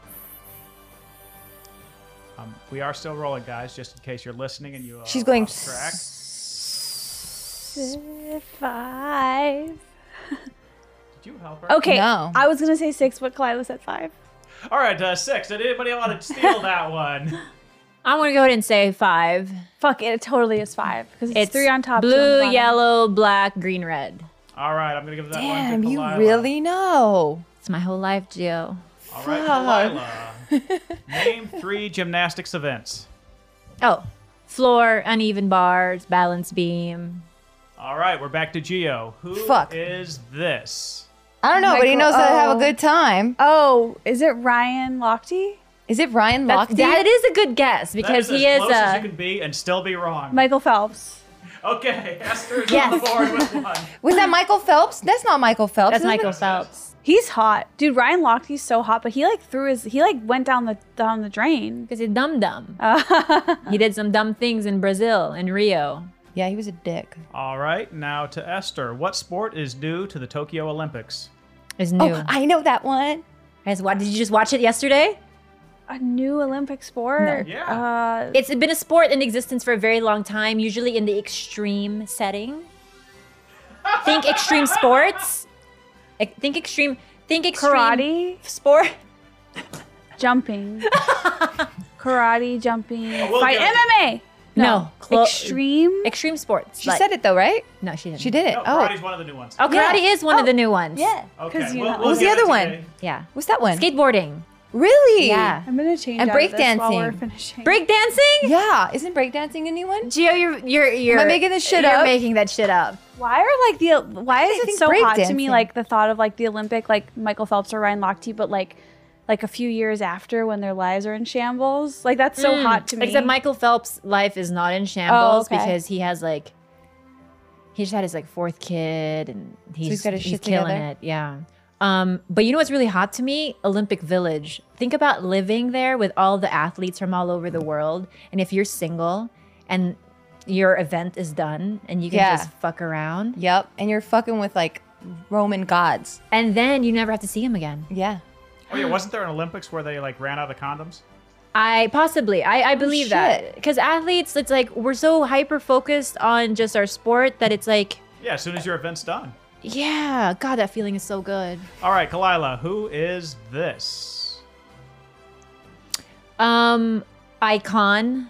We are still rolling, guys, just in case you're listening and you She's going lost track. 5. you help her? Okay, No. I was gonna say 6, but Kalila said 5. All right, 6. Did anybody want to steal that one? I'm gonna go ahead and say 5. Fuck it, it totally is 5 because it's 3 on top, 2 on the blue, bottom. yellow, black, green, red. All right, I'm gonna give that Damn, one to you Kalila. really know. It's my whole life, Gio. All right, Kalila. Name 3 gymnastics events. Oh, floor, uneven bars, balance beam. All right, we're back to Gio. Who is Fuck. this? I don't know, but he knows how to have a good time. Oh, is it Ryan Lochte? Is it Ryan Lochte? That is a good guess because that is he as is close as you can be and still be wrong. Michael Phelps. Okay, Esther's Yes. on the board with 1. Was that Michael Phelps? That's not Michael Phelps. That's is it? Michael Phelps. He's hot, dude. Ryan Lochte's so hot, but he like went down the drain. Because he's dumb. He did some dumb things in Brazil, in Rio. Yeah, he was a dick. All right, now to Esther. What sport is new to the Tokyo Olympics? It's new. Oh, I know that one. Guys, did you just watch it yesterday? A new Olympic sport. Yeah. It's been a sport in existence for a very long time, usually in the extreme setting. Think extreme sports. Think extreme Karate, sport. jumping, karate, jumping, we'll fight, get it. MMA. No. Extreme sports. She said it though, right? No, she didn't. She did it. No, Oh, karate's one of the new ones. Oh, karate is one of the new ones. yeah. Okay, 'cause you we'll- know. we'll What was the give it other to one? you. Yeah. What's that one? Skateboarding. Really? Yeah. I'm gonna change And out of this while breakdancing. we're finishing. Breakdancing? Yeah. Isn't breakdancing a new one? Gio, you're Am I making this shit you're up? making that shit up. Why is it think so hot to me? breakdancing. Like the thought of like the Olympic, like Michael Phelps or Ryan Lochte, but like a few years after when their lives are in shambles. Like that's so hot to me. Except Michael Phelps' life is not in shambles okay. because he just had his like 4th kid and he's got his shit killing together? it. Yeah. But you know what's really hot to me? Olympic Village. Think about living there with all the athletes from all over the world. And if you're single and your event is done and you can Yeah. just fuck around. Yep. And you're fucking with like Roman gods. And then you never have to see him again. Yeah. Oh yeah, wasn't there an Olympics where they like ran out of condoms? I believe that. shit. Because athletes, it's like we're so hyper focused on just our sport that it's like, Yeah, as soon as your event's done. yeah, God, that feeling is so good. All right, Kalila, who is this? Icon,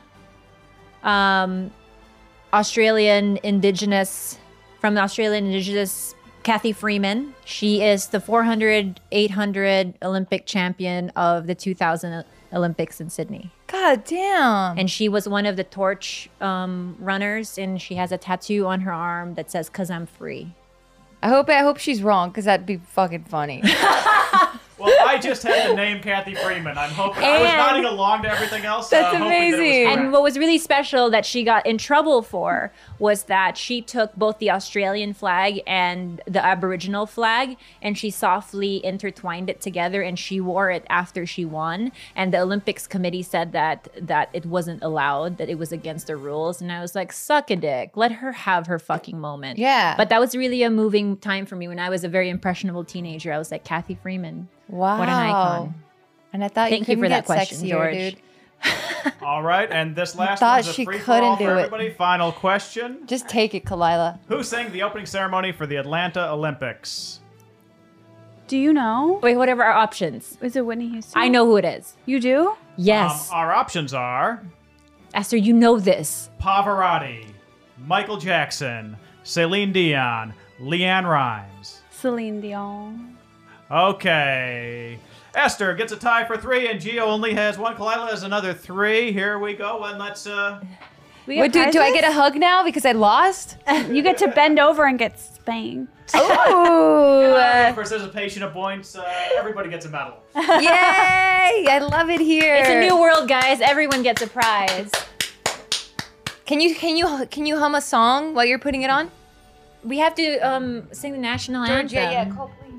Australian Indigenous, from the Australian Indigenous, Kathy Freeman. She is the 400, 800 Olympic champion of the 2000 Olympics in Sydney. God damn. And she was one of the torch runners, and she has a tattoo on her arm that says, "'Cause I'm free." I hope she's wrong because that'd be fucking funny. Well, I just had to name Kathy Freeman. I'm hoping I was And- nodding along to everything else. That's hoping that it was amazing. correct. And what was really special that she got in trouble for was that she took both the Australian flag and the Aboriginal flag and she softly intertwined it together and she wore it after she won. And the Olympics committee said that it wasn't allowed, that it was against the rules. And I was like, suck a dick. Let her have her fucking moment. Yeah. But that was really a moving time for me when I was a very impressionable teenager. I was like, Kathy Freeman. Wow. What an icon. And I thought Thank you you couldn't for that get question, sexier, George. dude. All right, and this last thought one's a she free couldn't for do it. everybody. Final question: Just take it, Kalila. Who sang the opening ceremony for the Atlanta Olympics? Do you know? Wait, whatever our options. Is it Whitney Houston? I know who it is. You do? Yes. Our options are Esther, you know this. Pavarotti, Michael Jackson, Celine Dion, Leanne Rimes. Celine Dion. Okay. Esther gets a tie for 3, and Gio only has 1. Kalila has another 3. Here we go, and let's We Wait, do I prizes? get a hug now because I lost? You get to bend over and get spanked. Ooh. for participation of points, everybody gets a medal. Yay! I love it here. It's a new world, guys. Everyone gets a prize. Can you hum a song while you're putting it on? We have to sing the national anthem. call please.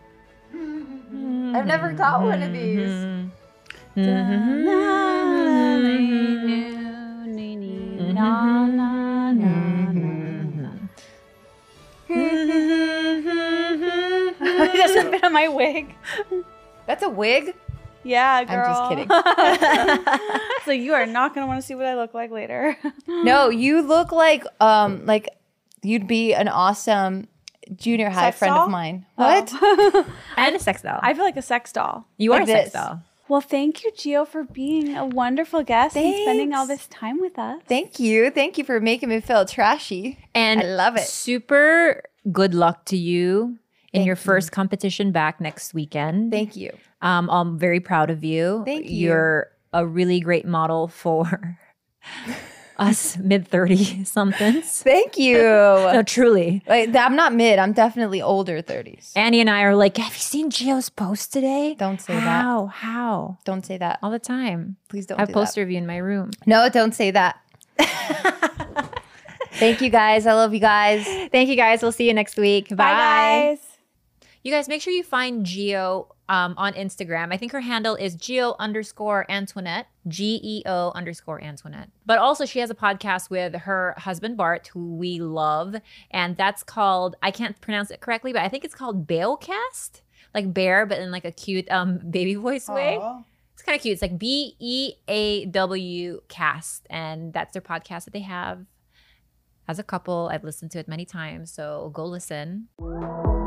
I've never got one of these. It doesn't fit on my wig. That's a wig? Yeah, girl. I'm just kidding. So you are not gonna want to see what I look like later. No, you look like you'd be an awesome junior high Sex friend doll? of mine. Oh. What? And a sex doll. I feel like a sex doll. You are Like a sex this. doll. Well, thank you, Gio, for being a wonderful guest and spending all Thanks. this time with us. Thank you. Thank you for making me feel trashy. And I love it. Super good luck to you in Thank your you. first competition back next weekend. Thank you. I'm very proud of you. Thank you. You're a really great model for us mid-30 somethings. Thank you. No, truly. Like, I'm not mid. I'm definitely older 30s. Annie and I are like, have you seen Gio's post today? Don't say that. How? Don't say that. All the time. Please don't I have do a poster of you in my room. that. No, don't say that. Thank you guys. I love you guys. Thank you guys. We'll see you next week. Bye. Bye, guys. You guys, make sure you find Gio on Instagram. I think her handle is Geo_Antoinette, GEO_Antoinette. But also she has a podcast with her husband, Bart, who we love. And that's called, I can't pronounce it correctly, but I think it's called Beowcast. Like bear, but in like a cute baby voice way. Aw. It's kind of cute. It's like BEAW cast. And that's their podcast that they have as a couple. I've listened to it many times. So go listen.